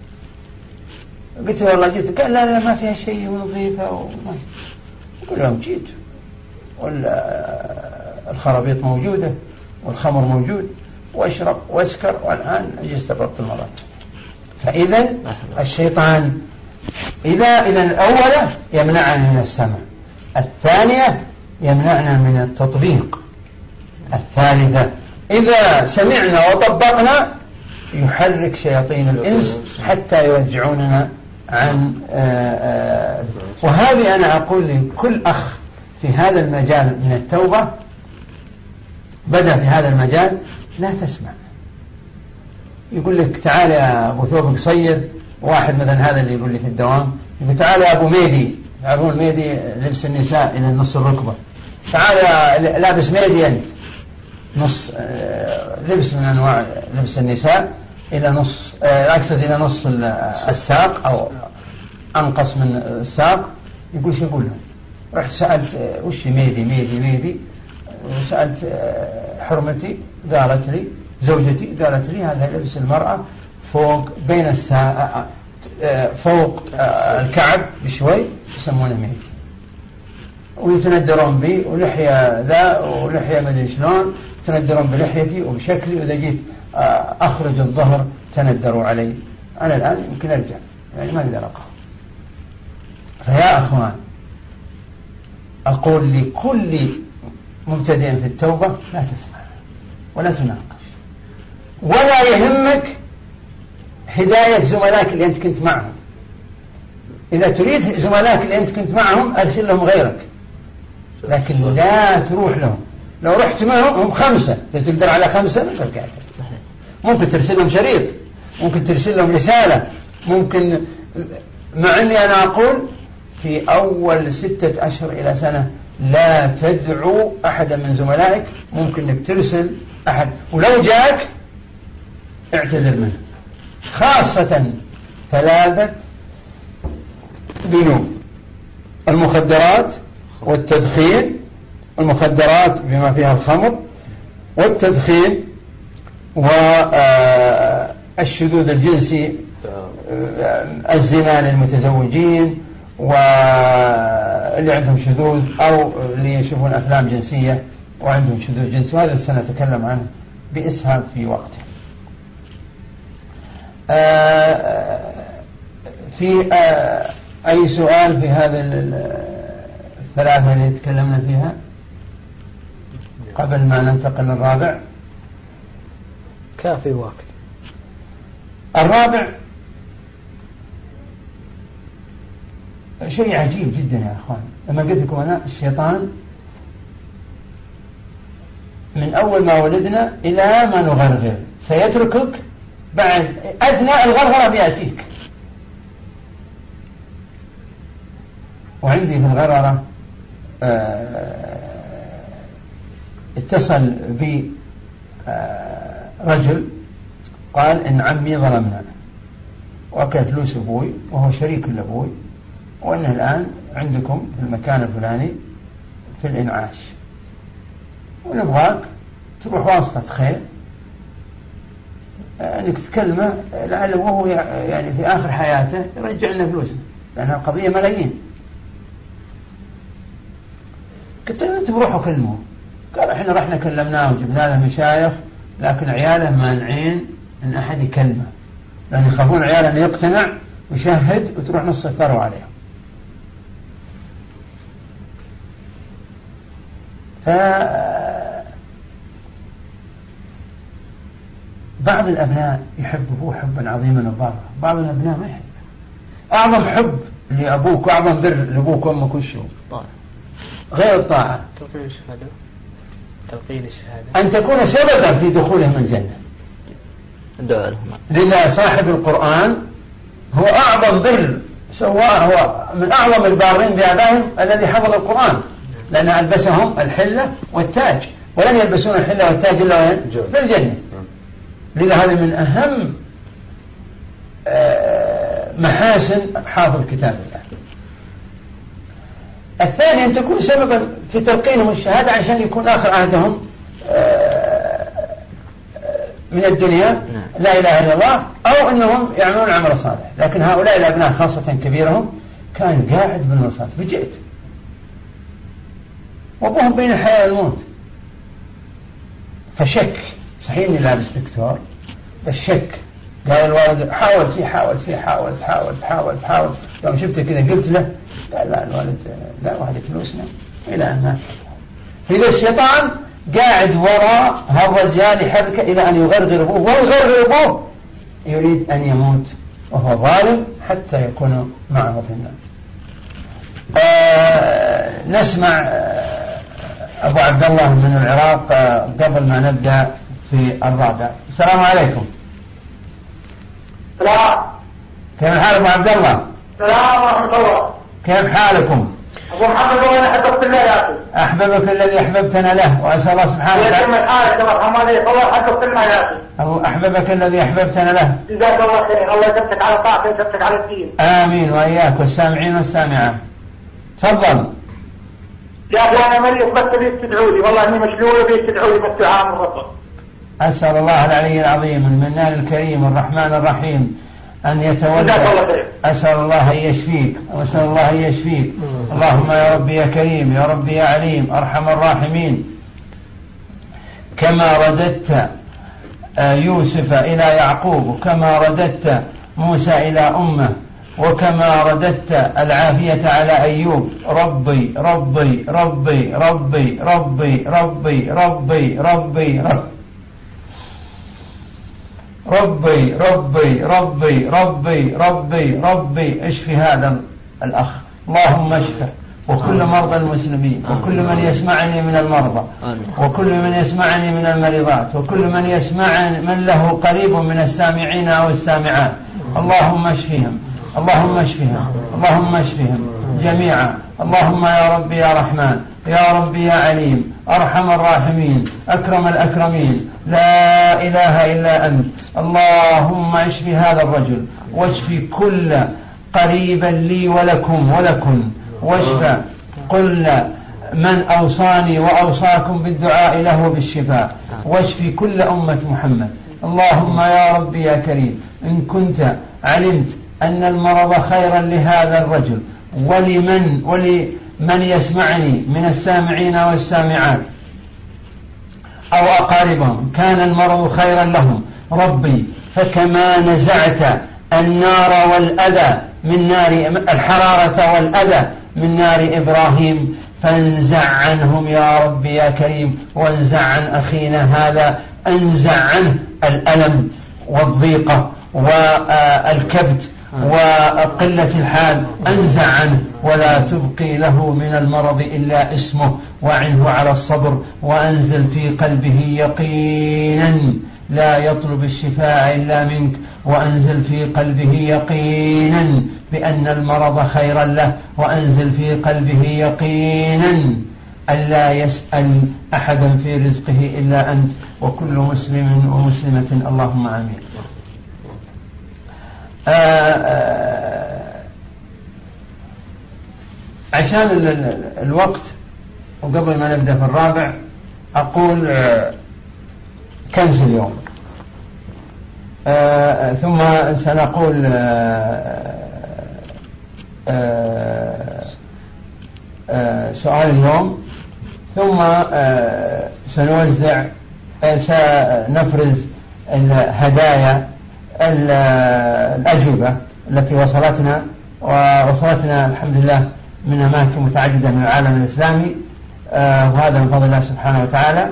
قلت والله جيت. قال لا لا ما فيها شيء ونظيفة وما. قل لهم جيت ولا الخرابيط موجودة والخمر موجود، واشرب واسكر، والآن استبرت المرات. فإذا الشيطان إذا إذا الأولى يمنعنا من السمع، الثانية يمنعنا من التطبيق، الثالثة إذا سمعنا وطبقنا يحرك شياطين الإنس حتى يرجعوننا عن آآ آآ وهذه أنا أقول لكل أخ في هذا المجال من التوبة بدأ في هذا المجال، لا تسمع. يقول لك تعال يا أبو ثوب قصير، واحد مثلا هذا اللي يقول لي في الدوام يقول تعال يا أبو ميدي، تعرفون الميدي لبس النساء إلى نص الركبة، تعال يا لابس ميدي أنت، نص لبس من أنواع لبس النساء إلى نص، أقصد إلى نص الساق أو أنقص من الساق. يقول شو يقول لهم؟ رحت سألت وش ميدي ميدي ميدي، وسألت حرمتي قالت لي زوجتي قالت لي هذا لبس المرأة فوق بين الساق فوق الكعب بشوي يسمونه ميدي، ويتندرون بي ولحية ذا ولحية مدري شلون، يتندرون بلحيتي وبشكلي، وإذا جيت أخرج الظهر تندروا علي. أنا الآن يمكن أرجع يعني ما أقدر أقرأ. فيا أخوان أقول لكل مبتدئ في التوبة لا تسمع ولا تناقش، ولا يهمك هداية زملائك اللي أنت كنت معهم. إذا تريد زملائك اللي أنت كنت معهم أرسل لهم غيرك، لكن لا تروح لهم. لو رحت معهم هم خمسة، تقدر على خمسة ما ترجع. ممكن ترسل لهم شريط، ممكن ترسل لهم رسالة، ممكن، مع أني أنا أقول في أول ستة أشهر إلى سنة لا تدعو أحدا من زملائك، ممكن أنك ترسل أحد، ولو جاك اعتذر منه. خاصة ثلاثة ذنوب: المخدرات والتدخين، المخدرات بما فيها الخمر والتدخين والشذوذ الجنسي، الزنا للمتزوجين واللي عندهم شذوذ أو اللي يشوفون أفلام جنسية وعندهم شذوذ جنسي، وهذا سنتكلم عنه بإسهاب في وقته. في أي سؤال في هذا الثلاثة اللي تكلمنا فيها قبل ما ننتقل للرابع؟ كافي واكل. الرابع شيء عجيب جدا يا أخوان. لما قلت لكم أنا الشيطان من أول ما ولدنا إلى ما نغرغر سيتركك، بعد أدنى الغرغرة بيأتيك. وعندي في الغرغرة اتصل بي رجل قال إن عمي ظلمنا وأكل فلوس أبوي وهو شريك لأبوي، وأنه الآن عندكم في المكان الفلاني في الإنعاش، ونبغاك تروح واسطة خير أنك تكلمه لعله وهو يعني في آخر حياته يرجع لنا فلوسنا، لأنها القضية ملايين. قلت له أنت بروحوا كلموه. قال إحنا رحنا كلمناه وجبنا له مشايخ، لكن عياله مانعين أن أحد يكلمه، لأن يخافون عياله أن يقتنع ويشهد وتروح نص الثروة عليهم. فبعض الأبناء يحب أبوه حبا عظيما وبارا، بعض الأبناء ما يحب. أعظم حب لأبوك وأعظم بر لأبوك وأمك وشو؟ غير الطاعة، تلقين الشهادة، تلقين الشهادة، أن تكون سببا في دخولهم الجنة. الدعاء لهم. لذا صاحب القرآن هو أعظم بر سواء، هو من أعظم البارين بآبائهم الذي حفظ القرآن، لأن ألبسهم الحلة والتاج، ولن يلبسون الحلة والتاج إلا في الجنة. لذا هذا من أهم محاسن حافظ كتاب الله. الثاني أن تكون سببا في تلقينهم الشهادة عشان يكون آخر عهدهم من الدنيا لا إله إلا الله، أو أنهم يعملون عمل صالح. لكن هؤلاء الأبناء خاصة كبيرهم كان قاعد بالمصاف بجئت وأبوهم بين الحياة والموت، فشك صحيح إني لابس دكتور، بس شك. قال الوالد حاولت فيه حاولت فيه حاولت حاولت حاولت حاولت يوم شفته كذا قلت له، قال لا الوالد لا وهذه فلوسنا، إلى أن مات. فإذا الشيطان قاعد وراء هالرجال يحرك إلى أن يغرغر أبوه، ويغرغر أبوه يريد أن يموت وهو ظالم حتى يكون معه في النار. آه نسمع آه أبو عبد الله من العراق آه قبل ما نبدأ في الرابع. السلام عليكم. سلام. كيف حالك أبو عبد الله؟ سلام ورحمة الله. كيف حالكم؟ أبو محمد وأنا أحببت الله يا أخي. أحببك الذي أحببتنا له، وأسأل الله سبحانه وتعالى. يتم حالك يا محمد الله أحببت الله يا أخي. أبو أحببك الذي أحببتنا له. جزاك الله خير، الله يثبتك على طاعته ويثبتك على الدين. آمين وإياك والسامعين والسامعات. تفضل. يا أخي أنا مريض بس بيستدعوا لي، والله إني مشلول وبيستدعوا لي بس دعاء من ربك. أسأل الله العلي العظيم المنان الكريم الرحمن الرحيم أن يتولى. أسأل الله أن يشفيك، وأسأل الله أن يشفيك. اللهم يا ربي يا كريم يا ربي يا عليم أرحم الراحمين، كما رددت يوسف إلى يعقوب، وكما رددت موسى إلى أمه، وكما رددت العافية على أيوب. ربي ربي ربي ربي ربي ربي ربي ربي ربي ربي ربي ربي ربي ربي اشفي هذا الأخ، اللهم اشفه، وكل مرضى المسلمين، وكل من يسمعني من المرضى، وكل من يسمعني من المريضات، وكل من يسمع من له قريب من السامعين أو السامعات. اللهم اشفهم، اللهم اشفهم، اللهم اشفهم جميعا. اللهم يا ربي يا رحمن يا ربي يا عليم أرحم الراحمين أكرم الأكرمين، لا إله إلا أنت. اللهم اشف هذا الرجل، واشف كل قريبا لي ولكم ولكم، واشف كل من أوصاني وأوصاكم بالدعاء له بالشفاء، واشف كل أمة محمد. اللهم يا ربي يا كريم إن كنت علمت أن المرض خيرا لهذا الرجل ولمن ولمن يسمعني من السامعين والسامعات أو أقاربهم، كان المرض خيرا لهم ربي، فكما نزعت النار والأذى من نار الحرارة والأذى من نار إبراهيم، فانزع عنهم يا ربي يا كريم، وانزع عن أخينا هذا، انزع عنه الألم والضيقة والكبت وقلة الحال، انزع عنه، ولا تبقي له من المرض إلا اسمه، وعنه على الصبر، وأنزل في قلبه يقينا لا يطلب الشفاء إلا منك، وأنزل في قلبه يقينا بأن المرض خيرا له، وأنزل في قلبه يقينا ألا يسأل أحدا في رزقه إلا أنت، وكل مسلم ومسلمة اللهم آمين. آآ آآ عشان الوقت وقبل ما نبدأ في الرابع أقول كنز اليوم، ثم سنقول آآ آآ سؤال اليوم، ثم سنوزع سنفرز الهدايا الأجوبة التي وصلتنا ووصلتنا الحمد لله من أماكن متعددة من العالم الإسلامي، وهذا من فضل الله سبحانه وتعالى.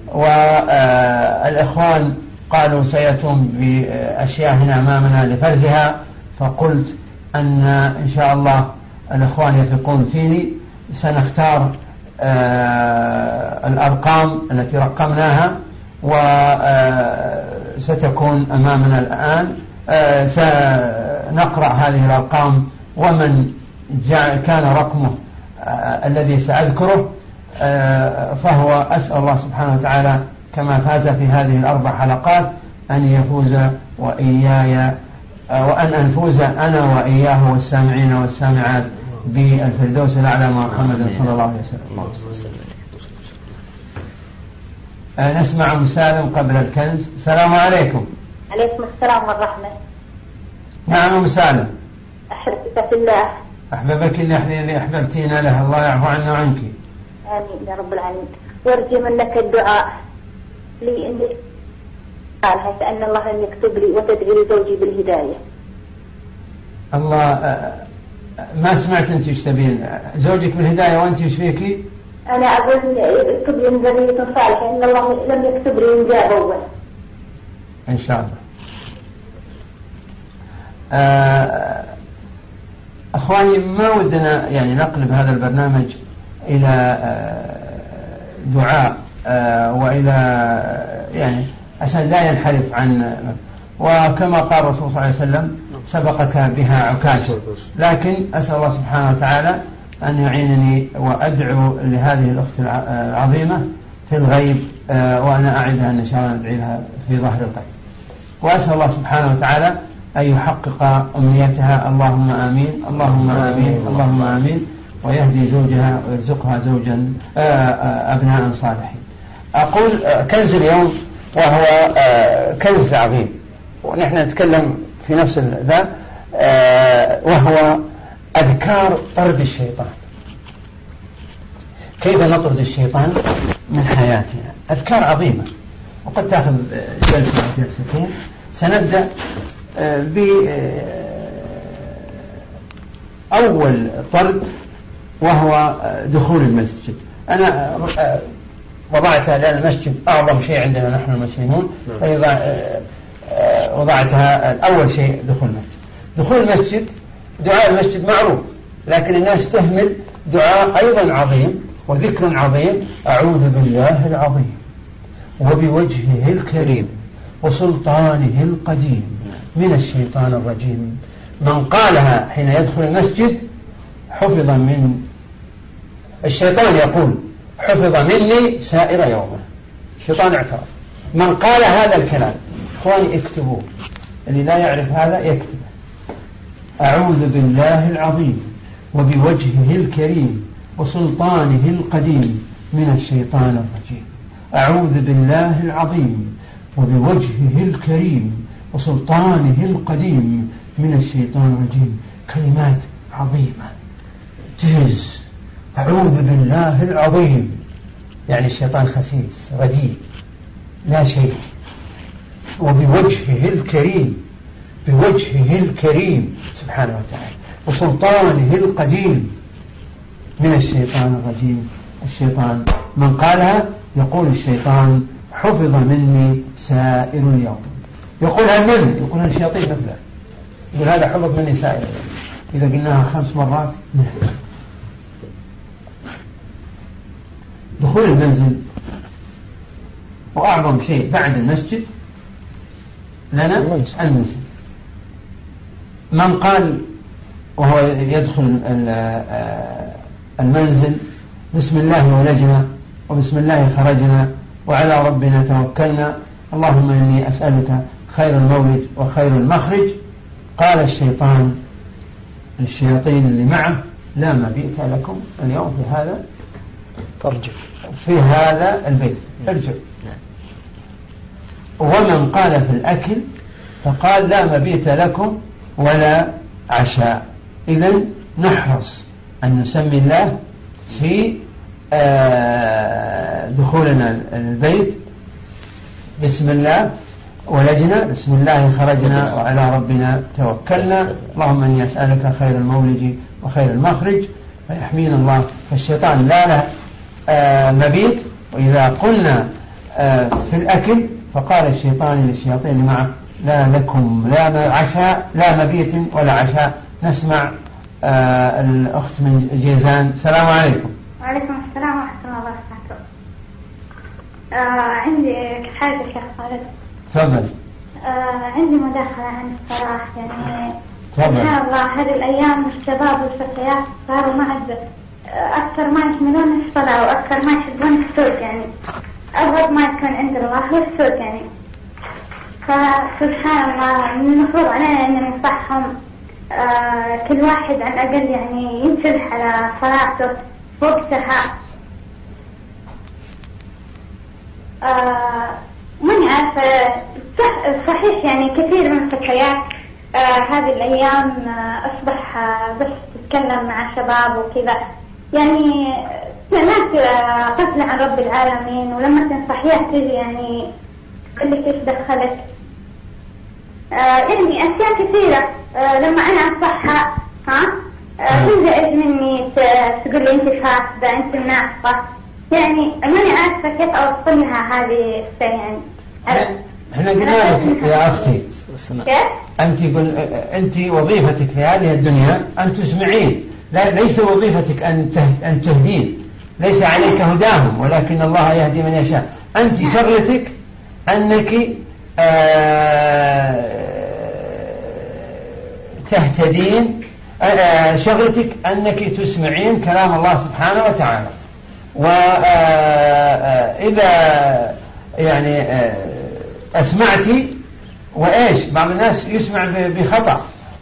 والإخوان قالوا سيأتون بأشياء هنا أمامنا لفرزها، فقلت أن إن شاء الله الإخوان يثقون فيني، سنختار الأرقام التي رقمناها وستكون أمامنا الآن. سنقرأ هذه الأرقام، ومن كان رقمه الذي سأذكره فهو أسأل الله سبحانه وتعالى كما فاز في هذه الأربع حلقات أن يفوز وإياي، وأن أنفوز أنا وإياه والسامعين والسامعات بالفردوس الأعلى مع محمد صلى الله عليه وسلم. نسمع مسالم قبل الكنز. السلام عليكم. عليكم السلام والرحمة. نعم مسالم. أحبك في الله. أحببك اللي أحببتينا له، الله يعفو عنا وعنك. آمين يا رب العالمين. يرجي منك الدعاء. لي إني قال أن الله لم يكتب لي وتدعي لزوجي بالهداية. الله ما سمعت أنت إيش تبين؟ زوجك بالهداية وأنت إيش فيكي؟ أنا أقول اكتب لي من ذرية صالحة إن الله لم يكتب لي إنجاب أول. إن شاء الله. آه أخواني ما ودنا يعني نقلب هذا البرنامج إلى آه دعاء آه وإلى يعني عشان لا ينحرف عن، وكما قال الرسول صلى الله عليه وسلم سبقك بها عكاش، لكن أسأل الله سبحانه وتعالى أن يعينني وأدعو لهذه الأخت العظيمة في الغيب، وأنا أعدها أن شاء الله ندعي لها في ظهر الغيب، وأسأل الله سبحانه وتعالى أن يحقق أمنيتها. اللهم آمين اللهم آمين اللهم آمين، ويهدي زوجها ويرزقها زوجا أبناء صالحين. أقول كنز اليوم وهو كنز عظيم، ونحن نتكلم في نفس ذا، وهو أذكار طرد الشيطان. كيف نطرد الشيطان من حياتنا؟ أذكار عظيمة وقد تأخذ جلسة أو جلستين. سنبدأ بأول طرد وهو دخول المسجد. أنا وضعتها لأن المسجد أعظم شيء عندنا نحن المسلمون، وضعتها أول شيء دخول المسجد. دخول المسجد دعاء المسجد معروف، لكن الناس تهمل دعاء أيضا عظيم وذكر عظيم: أعوذ بالله العظيم وبوجهه الكريم وسلطانه القديم من الشيطان الرجيم. من قالها حين يدخل المسجد حفظ من الشيطان، يقول حفظ مني سائر يومه. الشيطان اعترف. من قال هذا الكلام، إخواني اكتبوه، اللي لا يعرف هذا يكتب: أعوذ بالله العظيم وبوجهه الكريم وسلطانه القديم من الشيطان الرجيم. أعوذ بالله العظيم وبوجهه الكريم وسلطانه القديم من الشيطان الرجيم. كلمات عظيمة جهز. أعوذ بالله العظيم يعني الشيطان خسيس رديء لا شيء. وبوجهه الكريم، بوجهه الكريم سبحانه وتعالى، وسلطانه القديم من الشيطان الرجيم. الشيطان من قالها يقول الشيطان حفظ مني سائر اليوم. يقولها من؟ يقولها الشياطين مثله، يقول هذا حفظ مني سائر اليوم. إذا قلناها خمس مرات نعم. دخول المنزل وأعظم شيء بعد المسجد لنا المنزل. من قال وهو يدخل المنزل: بسم الله ولجنا وبسم الله خرجنا وعلى ربنا توكلنا، اللهم إني أسألك خير المولد وخير المخرج. قال الشيطان للشياطين اللي معه: لا مبيت لكم اليوم في هذا فرجع في هذا البيت، ارجع. ومن قال في الأكل فقال: لا مبيت لكم ولا عشاء. إذن نحرص أن نسمي الله في دخولنا البيت: بسم الله ولجنا، بسم الله خرجنا وعلى ربنا توكلنا، اللهم إني أسألك خير المولد وخير المخرج. فيحمينا الله. فالشيطان لا له مبيت. وإذا قلنا في الأكل فقال الشيطان للشياطين معه: لا لكم لا عشاء، لا مبيت ولا عشاء. نسمع آه الأخت من جيزان. السلام عليكم. وعليكم السلام ورحمة الله وبركاته. آه عندي حاجة شيخ خالد. تفضل. آه عندي مداخلة عن الصلاة. يعني سبحان الله هذه الأيام الشباب والفتيات صاروا ما عاد أكثر ما يحملون الصلاة وأكثر ما يحبون السوق. يعني أبغض ما يكون عند الله هو السوق. يعني فسبحان الله المفروض علينا أن ننصحهم آه كل واحد على الأقل يعني ينتبه على صلاته وقتها. آه من عارفة صحيح يعني كثير من الفتيات آه هذه الأيام آه أصبح آه بس تتكلم مع شباب وكذا. يعني سمعت قتل عن رب العالمين، ولما تنصحيها تجي يعني تقول لك ايش دخلك. آه يعني اشياء كثيرة آه لما انا انصحها ها آه تنزعج مني، تقول لي انت فاسدة انت ناقصة، يعني ماني عارفة كيف اوصل لها هذه الشيء يعني. احنا قلنا لك يا اختي انت قل انت وظيفتك في هذه الدنيا ان تسمعين، لا ليس وظيفتك ان ان تهدين، ليس عليك هداهم ولكن الله يهدي من يشاء. انت شغلتك انك آه تهتدين، آه شغلتك انك تسمعين كلام الله سبحانه وتعالى. وإذا يعني أسمعتي وإيش بعض الناس يسمع بخطأ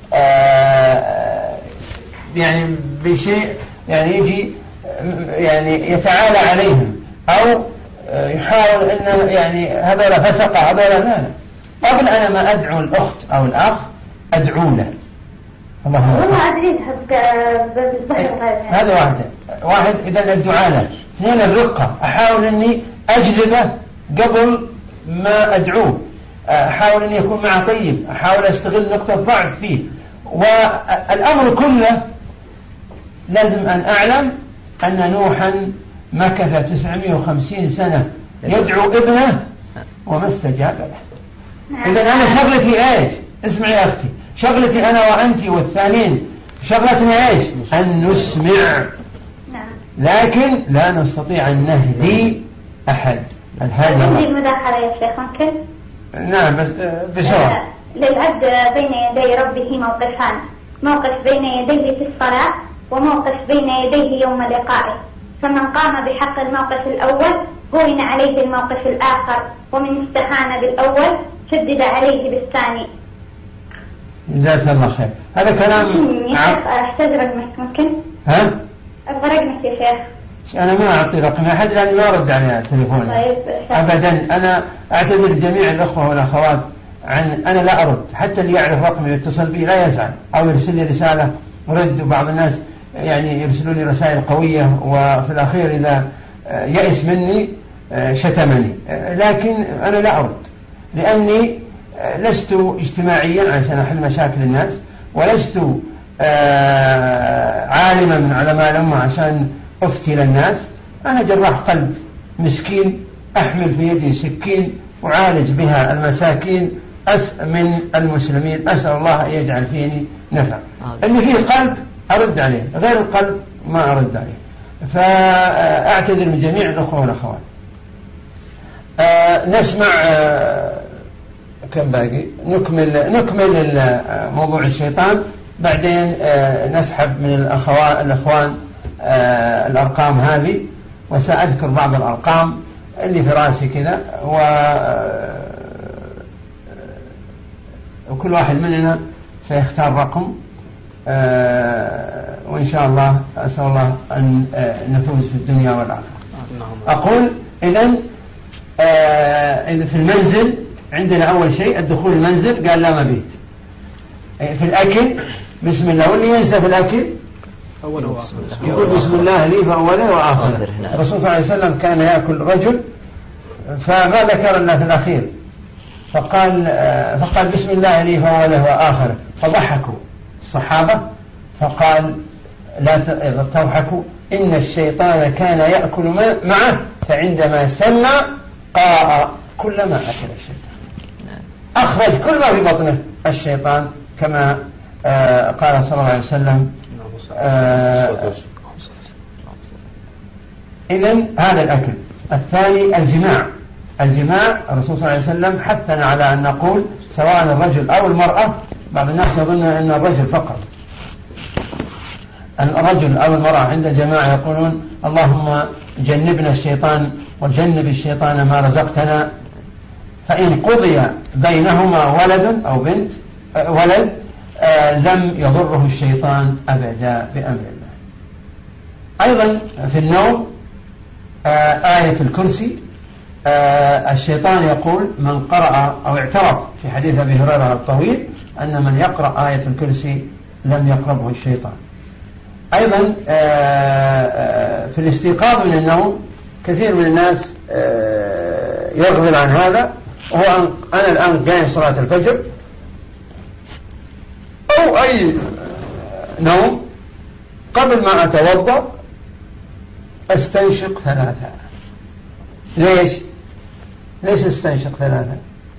يعني بشيء يعني يجي يعني يتعالى عليهم أو يحاول أن يعني هذا فسق هذا لا لا قبل أنا ما أدعو الأخت أو الأخ أدعو له. والله أدريها هذا واحد واحد إذا الدعاء له. اثنين الرقة، أحاول أني أجذبه قبل ما أدعوه، أحاول أن يكون معه طيب، أحاول أستغل نقطة ضعف فيه. والأمر كله لازم أن أعلم أن نوحا مكث تسعمائة وخمسين سنة يدعو ابنه وما استجاب له. إذن أنا شغلتي إيش؟ اسمعي يا أختي، شغلتي أنا وأنت والثانين شغلتنا إيش؟ أن نسمع، لكن لا نستطيع أن نهدي أحد. الهادي عندي المداخلة يا شيخ ممكن؟ نعم بس بسرعة. للعبد بين يدي ربه موقفان، موقف بين يديه في الصلاة وموقف بين يديه يوم لقائه، فمن قام بحق الموقف الأول هون عليه الموقف الآخر، ومن استهان بالأول شدد عليه بالثاني. جزاك الله خير. هذا كلام يا شيخ أحتاج رقمك ممكن؟ ها؟ أبغى رقمك يا شيخ. أنا ما أعطي رقم أحد لأني ما أرد على تليفوني. طيب أبدا. أنا أعتذر جميع الأخوة والأخوات عن أنا لا أرد، حتى اللي يعرف رقمي ويتصل بي لا يزعل أو يرسل لي رسالة رد. وبعض الناس يعني يرسلوا لي رسائل قوية وفي الأخير إذا يأس مني شتمني، لكن أنا لا أرد لأني لست اجتماعيا عشان أحل مشاكل الناس، ولست عالما من علماء الأمة عشان أفتي للناس. أنا جراح قلب مسكين أحمل في يدي سكين أعالج بها المساكين أس من المسلمين، أسأل الله أن يجعل فيني نفع. اللي فيه قلب أرد عليه، غير القلب ما أرد عليه. فأعتذر من جميع الأخوة والأخوات. أه نسمع أه كم باقي؟ نكمل نكمل موضوع الشيطان، بعدين أه نسحب من الأخوان الأخوان أه الأرقام هذه، وسأذكر بعض الأرقام اللي في راسي كذا، و وكل واحد مننا سيختار رقم، أه وإن شاء الله أسأل الله أن نفوز في الدنيا والآخرة. أقول إذن أه في المنزل عندنا أول شيء الدخول المنزل، قال لا مبيت. في الأكل بسم الله، واللي ينسى في الأكل يقول بسم الله لي فأوله وآخره. الرسول صلى الله عليه وسلم كان يأكل رجل فما ذكر إلا في الأخير، فقال فقال بسم الله لي فأوله وآخره، فضحكوا الصحابة فقال لا تضحكوا إن الشيطان كان يأكل معه، فعندما سمع قاء كلما أكل الشيطان، أخرج كل ما في بطنه الشيطان، كما آه قال صلى الله عليه وسلم. آه إذن هذا الأكل. الثاني الجماع. الجماع الرسول صلى الله عليه وسلم حثنا على أن نقول سواء الرجل أو المرأة. بعض الناس يظن أن الرجل فقط، الرجل أو المرأة عند الجماعة يقولون اللهم جنبنا الشيطان وجنب الشيطان ما رزقتنا، فإن قضي بينهما ولد أو بنت ولد آه لم يضره الشيطان أبدا بأمر الله. أيضا في النوم آه آية الكرسي. آه الشيطان يقول من قرأ أو اعترف في حديث أبي هريرة الطويل أن من يقرأ آية الكرسي لم يقربه الشيطان. أيضا في الاستيقاظ من النوم كثير من الناس يغفل عن هذا، وهو أنا الآن قايم صلاة الفجر أو أي نوم، قبل ما أتوضأ أستنشق ثلاثة. ليش؟ ليش أستنشق ثلاثة؟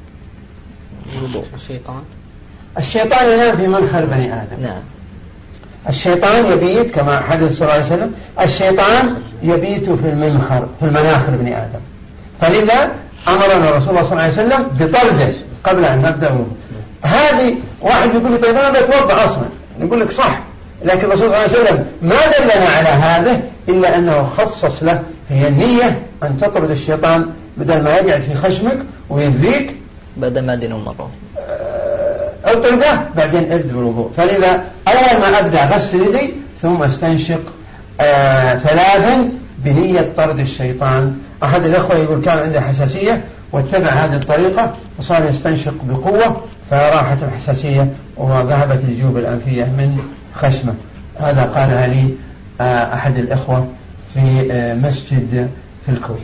الشيطان الشيطان ينام في منخر بني آدم. نعم. الشيطان يبيت كما حدث صلى الله عليه وسلم، الشيطان يبيت في المنخر في المناخر بني آدم، فلذا أمرنا رسول الله صلى الله عليه وسلم بطرده قبل أن نبدأ الوضوء. هذه واحد يقول لي طيب أنا بتوضأ أصلا، نقول لك صح، لكن الرسول صلى الله عليه وسلم ما دلنا على هذا إلا أنه خصص له هي النية أن تطرد الشيطان بدل ما يقعد في خشمك ويذيك بدل ما دينه مرة أطرده بعدين أبدأ بالوضوء. فلذا أول ما أبدأ غسل يدي ثم أستنشق آه ثلاثا بنية طرد الشيطان. أحد الأخوة يقول كان عنده حساسية واتبع هذه الطريقة وصار يستنشق بقوة فراحت الحساسية وذهبت الجيوب الأنفية من خشمه. هذا قالها لي آه أحد الأخوة في آه مسجد في الكويت.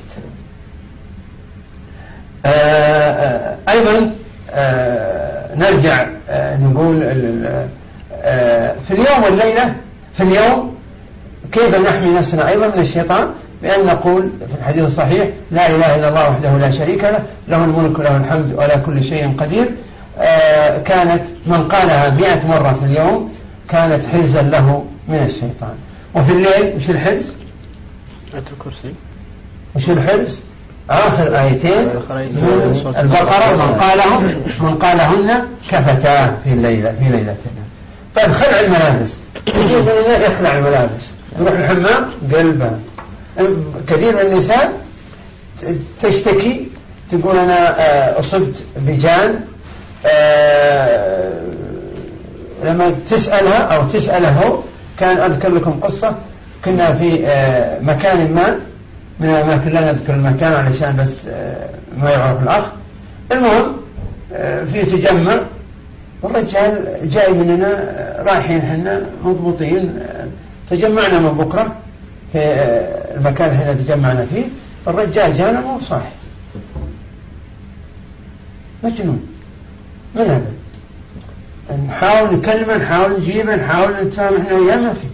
آه آه أيضا آه نرجع آه نقول آه في اليوم والليلة، في اليوم كيف نحمي نفسنا أيضا من الشيطان؟ بأن نقول في الحديث الصحيح لا إله إلا الله وحده لا شريك له، له الملك وله الحمد ولا كل شيء قدير. آه كانت من قالها مئة مرة في اليوم كانت حرزا له من الشيطان. وفي الليل مش الحرز؟ الكرسي. مش الحرز؟ آخر آيتين من البقرة من قالهم من قالهن كفتاه في الليلة في ليلتنا. طيب خلع الملابس، يخلع الملابس يروح الحمام قلبه. كثير من النساء تشتكي تقول أنا أصبت بجان، لما تسألها أو تسأله كان أذكر لكم قصة. كنا في مكان ما من الأماكن، لا نذكر المكان علشان بس ما يعرف الأخ. المهم في تجمع والرجال جاي مننا رايحين حنا مضبوطين، تجمعنا من بكرة في المكان اللي احنا تجمعنا فيه. الرجال جانا مو صاحب مجنون من هذا، نحاول نكلمه نحاول نجيبه نحاول نتفاهم احنا وياه ما في.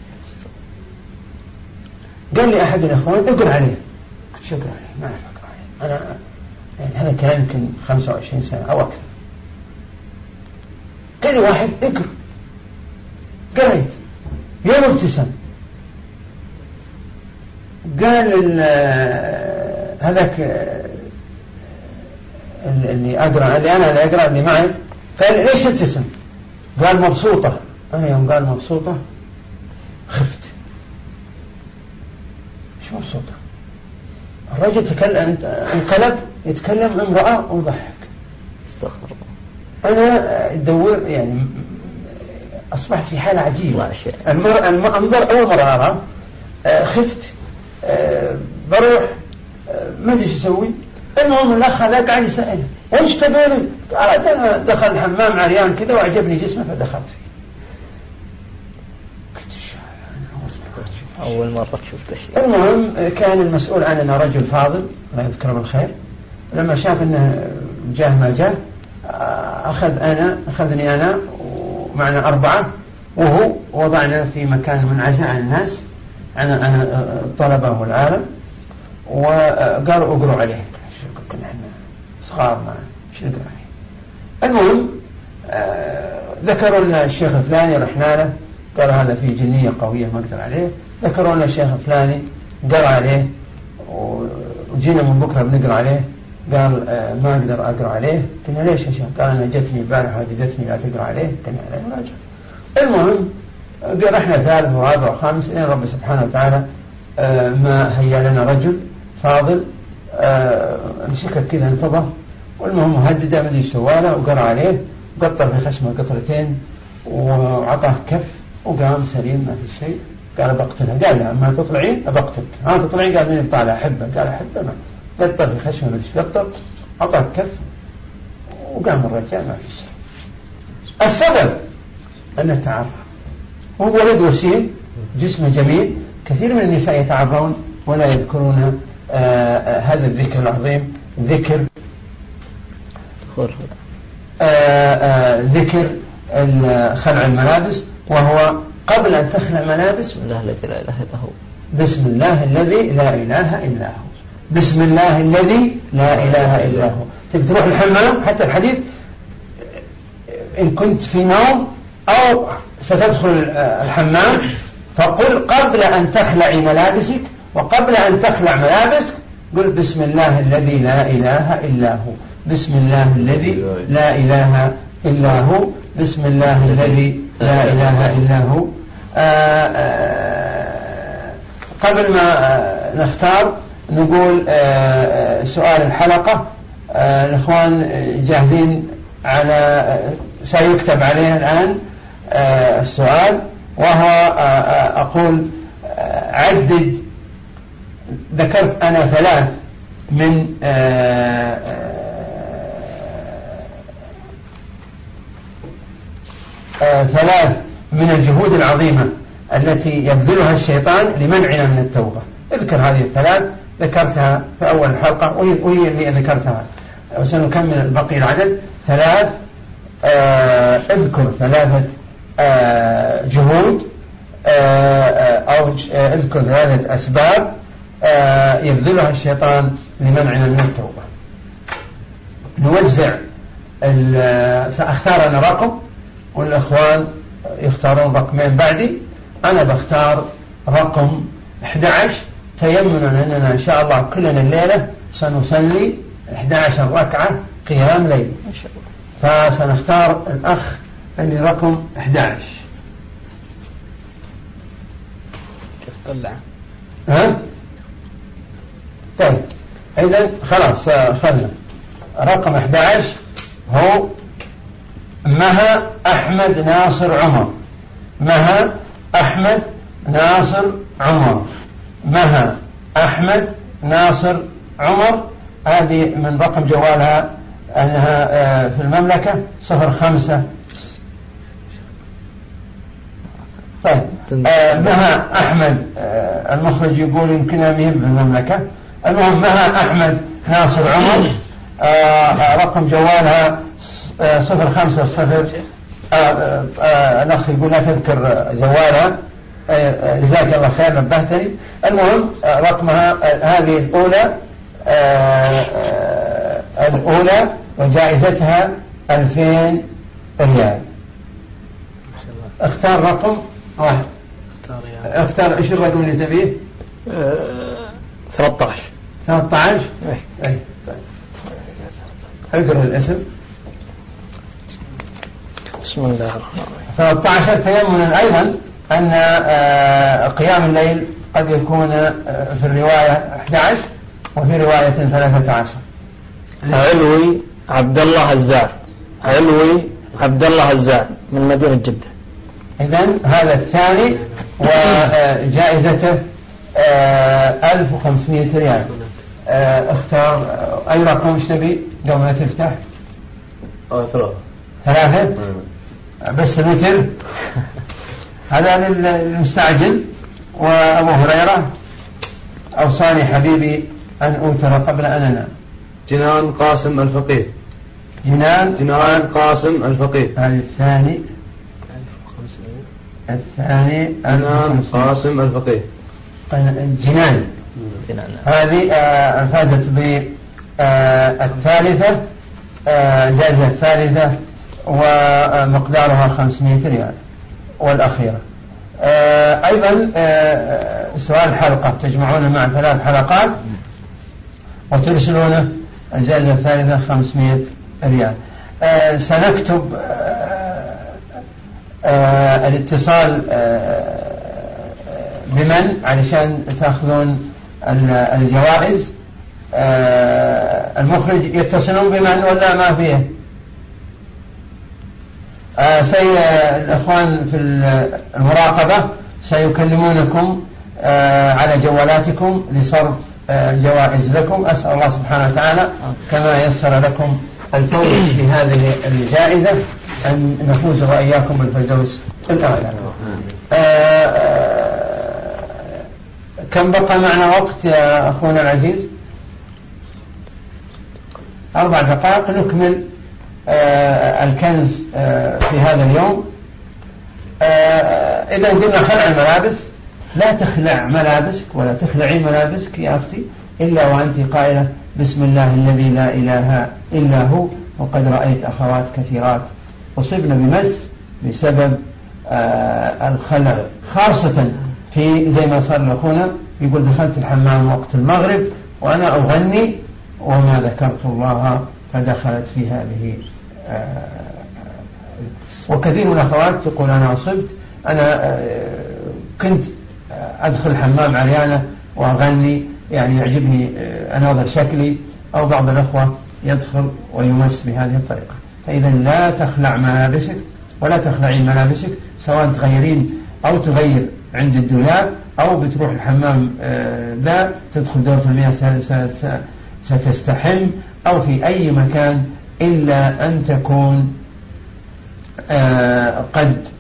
قال لي أحد الأخوان اقرأ عليه. قلت شو اقرأ عليه؟ ما أعرف اقرأ عليه أنا، يعني هذا الكلام يمكن خمسة وعشرين سنة أو أكثر. قال لي واحد اقرأ، قرأت يوم ابتسم. قال هذاك اللي أقرأ اللي أنا اللي أقرأ اللي معي قال ليش ابتسم؟ قال مبسوطة. أنا يوم قال مبسوطة خفت. مش مبسوطة. الرجل تكلم انقلب يتكلم امرأة وضحك. أنا دور يعني أصبحت في حالة عجيبة. المرأة المنظر أول مرة أرى خفت. أه بروح أه ما أدري شو أسوي. المهم الأخ هذا قاعد يسأل وإيش تبيني؟ قالت أنا دخل الحمام عريان كذا وعجبني جسمه فدخلت فيه. قلت أنا أول مرة شفت شيء. المهم كان المسؤول عننا رجل فاضل الله يذكره بالخير. لما شاف أنه جاه ما جاه أخذ أنا أخذني أنا ومعنا أربعة وهو وضعنا في مكان منعزل عن الناس، أنا أنا الطلبة والعالم، وقالوا اقروا عليه. كنا احنا صغار ما مش نقرأ عليه. المهم آه ذكروا لنا الشيخ الفلاني رحنا له قال هذا فيه جنية قوية ما أقدر عليه. ذكروا لنا الشيخ الفلاني قرأ عليه وجينا من بكرة بنقرأ عليه. قال آه ما أقدر أقرأ عليه. قلنا ليش يا شيخ؟ قال أنا جتني البارح هددتني لا تقرأ عليه. قلنا عليه مراجع. المهم رحنا ثالث ورابع وخامس إلى رب سبحانه وتعالى آه ما هيا لنا رجل فاضل آه مسكك كذا انفضه. والمهم مهدده ما ادري ايش سواله وقرأ عليه قطر في خشمه قطرتين وعطاه كف وقام سليم ما في شيء. قال بقتلها. قال لا ما تطلعين أبقتلك. ها تطلعين؟ قال مين بطالع أحبه؟ قال أحبه. ما قطر في خشمه ما ادري ايش قطر عطاه كف وقام الرجال ما في شيء. السبب أنه تعرف هو ولد وسيم جسمه جميل. كثير من النساء يتعرون ولا يذكرون آه هذا الذكر العظيم، ذكر آه آه ذكر خلع الملابس، وهو قبل أن تخلع ملابس بسم الله الذي لا إله إلا هو، بسم الله الذي لا إله إلا هو، بسم الله الذي لا إله إلا هو. تبي تروح الحمام، حتى الحديث إن كنت في نوم أو ستدخل الحمام فقل قبل أن تخلع ملابسك، وقبل أن تخلع ملابسك قل بسم الله الذي لا إله إلا هو، بسم الله الذي لا إله إلا هو، بسم الله الذي لا إله إلا هو. آآ آآ قبل ما نختار نقول آآ سؤال الحلقة. الإخوان جاهزين على سيكتب عليه الآن السؤال، وهو أقول عدد. ذكرت أنا ثلاث من ثلاث من الجهود العظيمة التي يبذلها الشيطان لمنعنا من التوبة. اذكر هذه الثلاث، ذكرتها في أول الحلقة وهي اللي ذكرتها، وسنكمل بقي العدد. ثلاث آه اذكر ثلاثة آه جهود آه أو آه اذكر ثلاثة أسباب آه يبذلها الشيطان لمنعنا من التوبة. نوزع. سأختار أنا رقم والإخوان يختارون رقمين بعدي. أنا بختار رقم أحد عشر تيمنا أننا إن شاء الله كلنا الليلة سنصلي أحد عشر ركعة قيام ليل إن شاء الله. فسنختار الأخ اللي رقم أحد عشر. كيف طلع؟ ها؟ طيب إذن خلاص خلنا رقم أحد عشر هو مها أحمد ناصر عمر. مها أحمد ناصر عمر. مها أحمد ناصر عمر. هذه من رقم جوالها أنها في المملكة صفر خمسة. طيب مها أحمد المخرج يقول يمكنها مهم في المملكة. المهم مها أحمد ناصر عمر رقم جوالها صفر خمسة صفر. الأخ يقول لا تذكر جوالها، جزاك الله خير نبهتني. المهم رقمها هذه الأولى الأولى وجائزتها ألفين ريال. اختار رقم واحد. اختار ايش الرقم اللي تبيه؟ ثلاثة عشر. ثلاثة عشر. اي اقرأ الاسم. بسم الله الرحمن الرحيم. ثلاثة عشر تيمنا أيضا أن قيام الليل قد يكون في الرواية أحد عشر وفي رواية ثلاثة عشر. علوي عبد الله هزاع. علوي عبد الله هزاع من مدينة جدة. إذن هذا الثاني وجائزته ألف وخمسمائة ريال. اختار أي رقم ايش تبي قبل ما تفتح؟ اه ثلاثة. ثلاثة بس الوتر. هذا للمستعجل. وأبو هريرة أوصاني حبيبي أن أوتر قبل أن أنام. جنان قاسم الفقيه. جنان جنان قاسم الفقيه. هذا الثاني. الثاني جنان قاسم الفقيه. جنان. هذه آه فازت بالثالثة آه جائزة الثالثة ومقدارها خمسمائة ريال. والأخيرة آه أيضا آه سؤال حلقة تجمعون مع ثلاث حلقات وترسلون الجائزة الثالثة خمسمائة ريال. آه سنكتب آه آه الاتصال آه بمن علشان تأخذون الجوائز. آه المخرج يتصلون بمن ولا ما فيه؟ آه سي الإخوان في المراقبة سيكلمونكم آه على جوالاتكم لصرف آه الجوائز لكم. أسأل الله سبحانه وتعالى كما يسر لكم الفوز في هذه الجائزة أن نفوز وإياكم بالفردوس الأعلى. آه آه كم بقى معنا وقت يا أخونا العزيز؟ أربع دقائق نكمل آه الكنز آه في هذا اليوم. آه إذا قلنا خلع الملابس، لا تخلع ملابسك ولا تخلعي ملابسك يا أختي إلا وأنت قائلة بسم الله الذي لا إله إلا هو. وقد رأيت أخوات كثيرات أصبن بمس بسبب آه الخلع، خاصة في زي ما صار لأخونا يقول دخلت الحمام وقت المغرب وأنا أغني وما ذكرت الله فدخلت في هذه آه وكثير من الأخوات تقول أنا أصبت أنا آه كنت أدخل الحمام عريانة وأغني يعني يعجبني آه أناظر شكلي، أو بعض الأخوة يدخل ويمس بهذه الطريقة. فإذا لا تخلع ملابسك ولا تخلعين ملابسك، سواء تغيرين أو تغير عند الدولاب أو بتروح الحمام ذا تدخل دورة المياه ستستحم أو في أي مكان، إلا أن تكون قد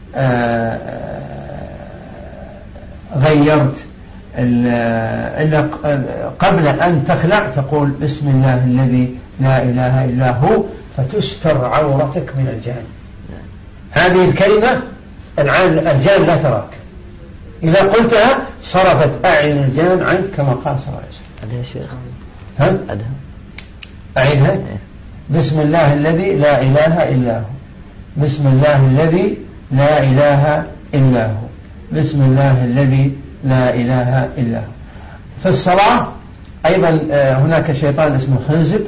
غيرت إلا قبل أن تخلع تقول بسم الله الذي لا إله إلا هو فتستر عورتك من الجان. هذه الكلمة الجان لا تراك، إذا قلتها صرفت أعين الجان عنك كما قال صلى الله عليه وسلم. أدها شيخ ها؟ أدها أعيدها. بسم الله الذي لا إله إلا هو، بسم الله الذي لا إله إلا هو، بسم الله الذي لا إله إلا هو. في الصلاة أيضا هناك شيطان اسمه خنزب،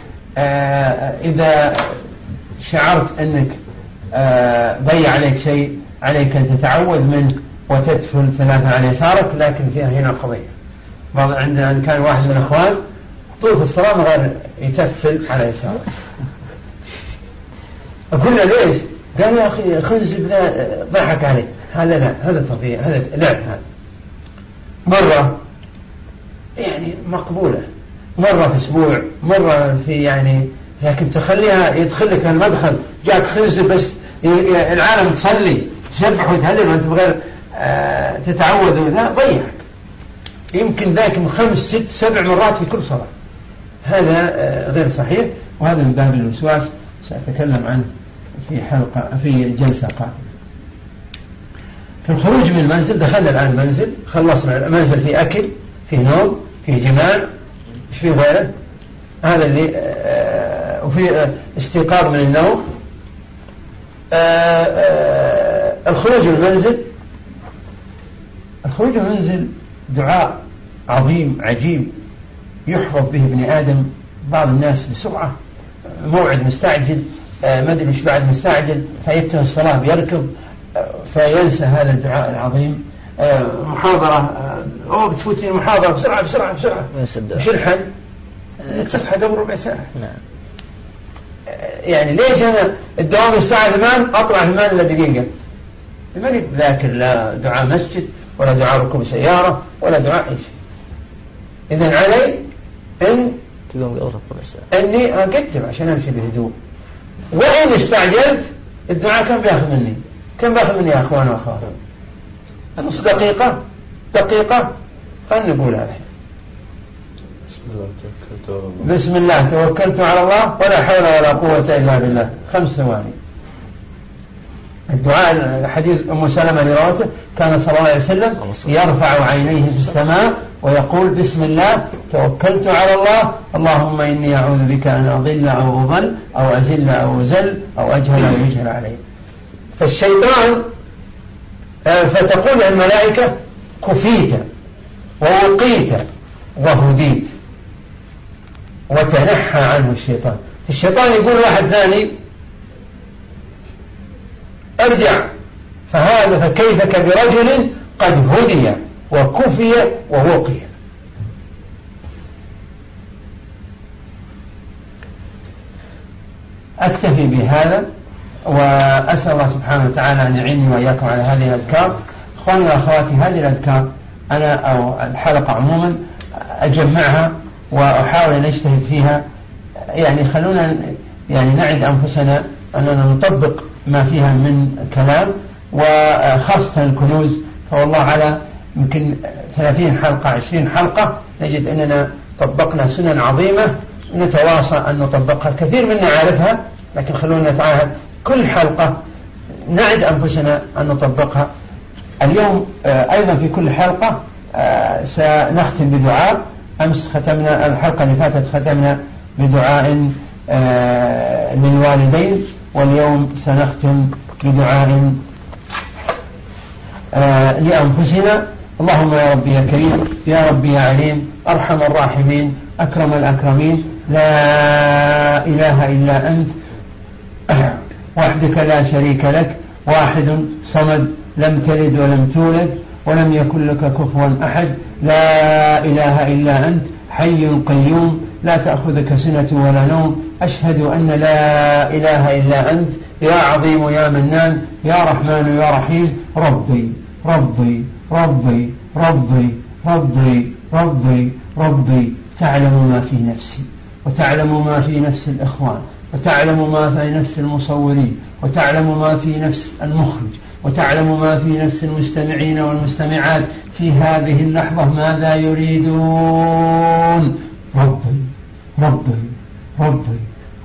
إذا شعرت أنك ضيع عليك شيء عليك أن تتعوذ منه وتدفل ثلاثة على يسارك، لكن فيها هنا قضية. بعض عندنا كان واحد من الأخوان طول في الصلاة من غير يتفل على يسارك، أقول له ليش؟ قال يا أخي خنزب ذا ضحك علي. هذا لا، هذا تضييع، هذا لعب. هذا مرة يعني مقبولة، مرة في أسبوع، مرة في يعني، لكن تخليها يدخل لك المدخل جاك خنزب بس العالم تصلي تسبح وتهلل وأنت بغير آه تتعوذ، لا ضيعك. يمكن ذاك من خمس ست سبع مرات في كل صلاة. هذا آه غير صحيح، وهذا من باب الوسواس سأتكلم عنه في حلقة في جلسة قادمة. في الخروج من المنزل، دخلنا الآن المنزل، خلصنا المنزل، في أكل، في نوم، في جماع، إيش في غيره؟ هذا اللي آه وفي آه استيقاظ من النوم. آه آه الخروج من المنزل، الخروج من المنزل دعاء عظيم عجيب يحفظ به ابن آدم. بعض الناس بسرعة موعد مستعجل، آه ما أدري إيش بعد مستعجل، فيبتغي الصلاة بيركض آه فينسى هذا الدعاء العظيم. آه محاضرة آه أوه بتفوتني المحاضرة بسرعة بسرعة بسرعة، وش الحل؟ آه تصحى قبل ربع ساعة. نعم. يعني ليش أنا الدوام الساعة ثمان أطلع ثمان إلا دقيقة؟ لماني بذاكر لا دعاء مسجد ولا دعاء ركوب سيارة ولا دعاء إيش. إذن علي أن أني أقدم عشان أمشي بهدوء، وإن استعجلت الدعاء كم بياخذ مني؟ كم بياخذ مني يا أخوان وأخوات؟ نص دقيقة دقيقة. خلنا نقول هذا. بسم الله توكلت على الله ولا حول ولا قوة إلا بالله، خمس ثواني. الدعاء حديث أم سلمة اللي روته كان صلى الله عليه وسلم يرفع عينيه في السماء ويقول بسم الله توكلت على الله اللهم إني أعوذ بك أن أضل أو أضل أو أزل أو أزل أو أجهل أو يجهل علي. فالشيطان فتقول الملائكة كفيت ووقيت وهديت، وتنحى عنه الشيطان. الشيطان يقول واحد ثاني ارجع، فهذا فكيفك برجل قد هدي وكفي ووقي. أكتفي بهذا، وأسأل الله سبحانه وتعالى أن يعيني وإياكم على هذه الأذكار. أخواني وأخواتي، هذه الأذكار أنا أو الحلقة عموما أجمعها وأحاول أن أجتهد فيها، يعني خلونا يعني نعد أنفسنا أننا نطبق ما فيها من كلام، وخاصة الكنوز، فوالله على يمكن ثلاثين حلقة عشرين حلقة نجد أننا طبقنا سنن عظيمة نتواصى أن نطبقها. كثير منا عارفها لكن خلونا نتعاهد كل حلقة نعد أنفسنا أن نطبقها. اليوم أيضا في كل حلقة سنختم بدعاء. أمس ختمنا الحلقة اللي فاتت ختمنا بدعاء للوالدين، واليوم سنختم بدعاء لأنفسنا. اللهم يا ربي يا كريم يا ربي يا عليم أرحم الراحمين أكرم الأكرمين، لا إله إلا أنت وحدك لا شريك لك، واحد صمد لم تلد ولم تولد ولم يكن لك كفوا أحد، لا إله إلا أنت حي قيوم لا تأخذك سنة ولا نوم، أشهد أن لا إله إلا أنت يا عظيم يا منان يا رحمن يا رحيم. ربي ربي ربي ربي ربي ربي ربي تعلم ما في نفسي وتعلم ما في نفس الإخوان وتعلم ما في نفس المصورين وتعلم ما في نفس المخرج وتعلم ما في نفس المستمعين والمستمعات في هذه اللحظة ماذا يريدون. ربي ربي ربي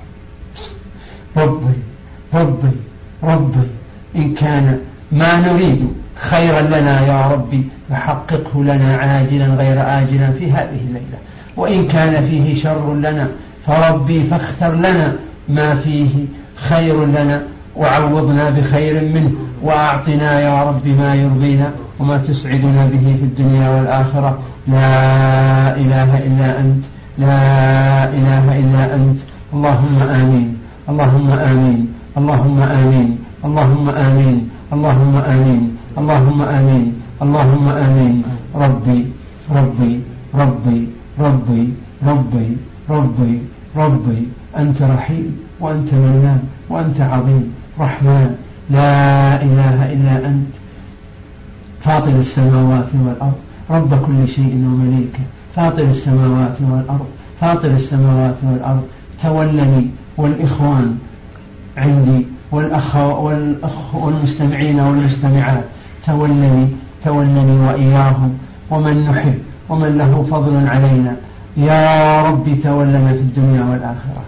ربي ربي ربي إن كان ما نريد خيرا لنا يا ربي فحققه لنا عاجلا غير آجلا في هذه الليلة، وإن كان فيه شر لنا فربي فاختر لنا ما فيه خير لنا وعوضنا بخير منه، وأعطنا يا رب ما يرضينا وما تسعدنا به في الدنيا والآخرة. لا إله إلا أنت لا إله إلا أنت. اللهم آمين اللهم آمين اللهم آمين اللهم آمين اللهم آمين اللهم آمين اللهم آمين. ربي ربي ربي ربي ربي ربي ربي أنت رحيم وأنت منان وأنت عظيم رحمن، لا إله إلا أنت فاطر السماوات والأرض رب كل شيء ومليكه، فاطر السماوات والأرض فاطر السماوات والأرض تولني والإخوان عندي والأخ والأخ والمستمعين والمستمعات، تولني تولني وإياهم ومن نحب ومن له فضل علينا يا ربي تولنا في الدنيا والآخرة.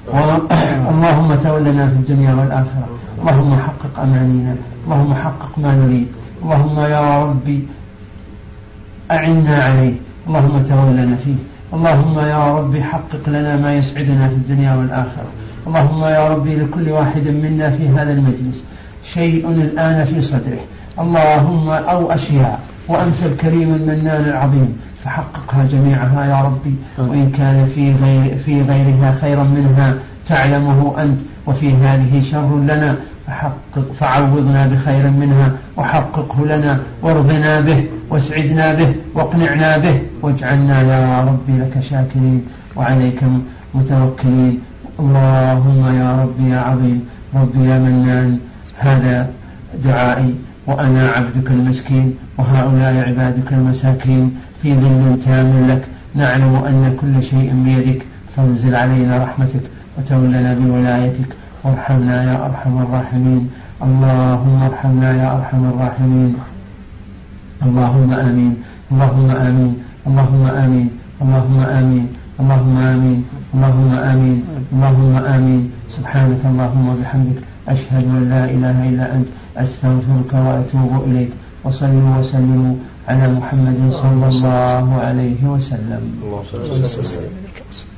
اللهم تولنا في الدنيا والآخرة، اللهم حقق أمانينا، اللهم حقق ما نريد، اللهم يا ربي أعنا عليه، اللهم تولنا فيه، اللهم يا ربي حقق لنا ما يسعدنا في الدنيا والآخرة. اللهم يا ربي لكل واحد منا في هذا المجلس شيء الآن في صدره اللهم أو أشياء وأنت الكريم المنان العظيم فحققها جميعها يا ربي، وإن كان في غير في غيرها خيرا منها تعلمه أنت، وفي هذه شر لنا فحقق فعوضنا بخير منها وحققه لنا وارضنا به واسعدنا به واقنعنا به واجعلنا يا ربي لك شاكرين وعليك متوكلين. اللهم يا ربي يا عظيم ربي يا منان هذا دعائي وأنا عبدك المسكين وهؤلاء عبادك المساكين في ظل تام لك، نعلم أن كل شيء بيدك، فانزل علينا رحمتك وتولنا بولايتك وارحمنا يا أرحم الراحمين. اللهم ارحمنا يا أرحم الراحمين. اللهم آمين اللهم آمين اللهم آمين اللهم آمين اللهم آمين اللهم آمين اللهم آمين. سبحانك اللهم وبحمدك أشهد أن لا إله إلا أنت أستغفرك وأتوب إليك. وصلوا وسلموا على محمد صلى الله عليه وسلم.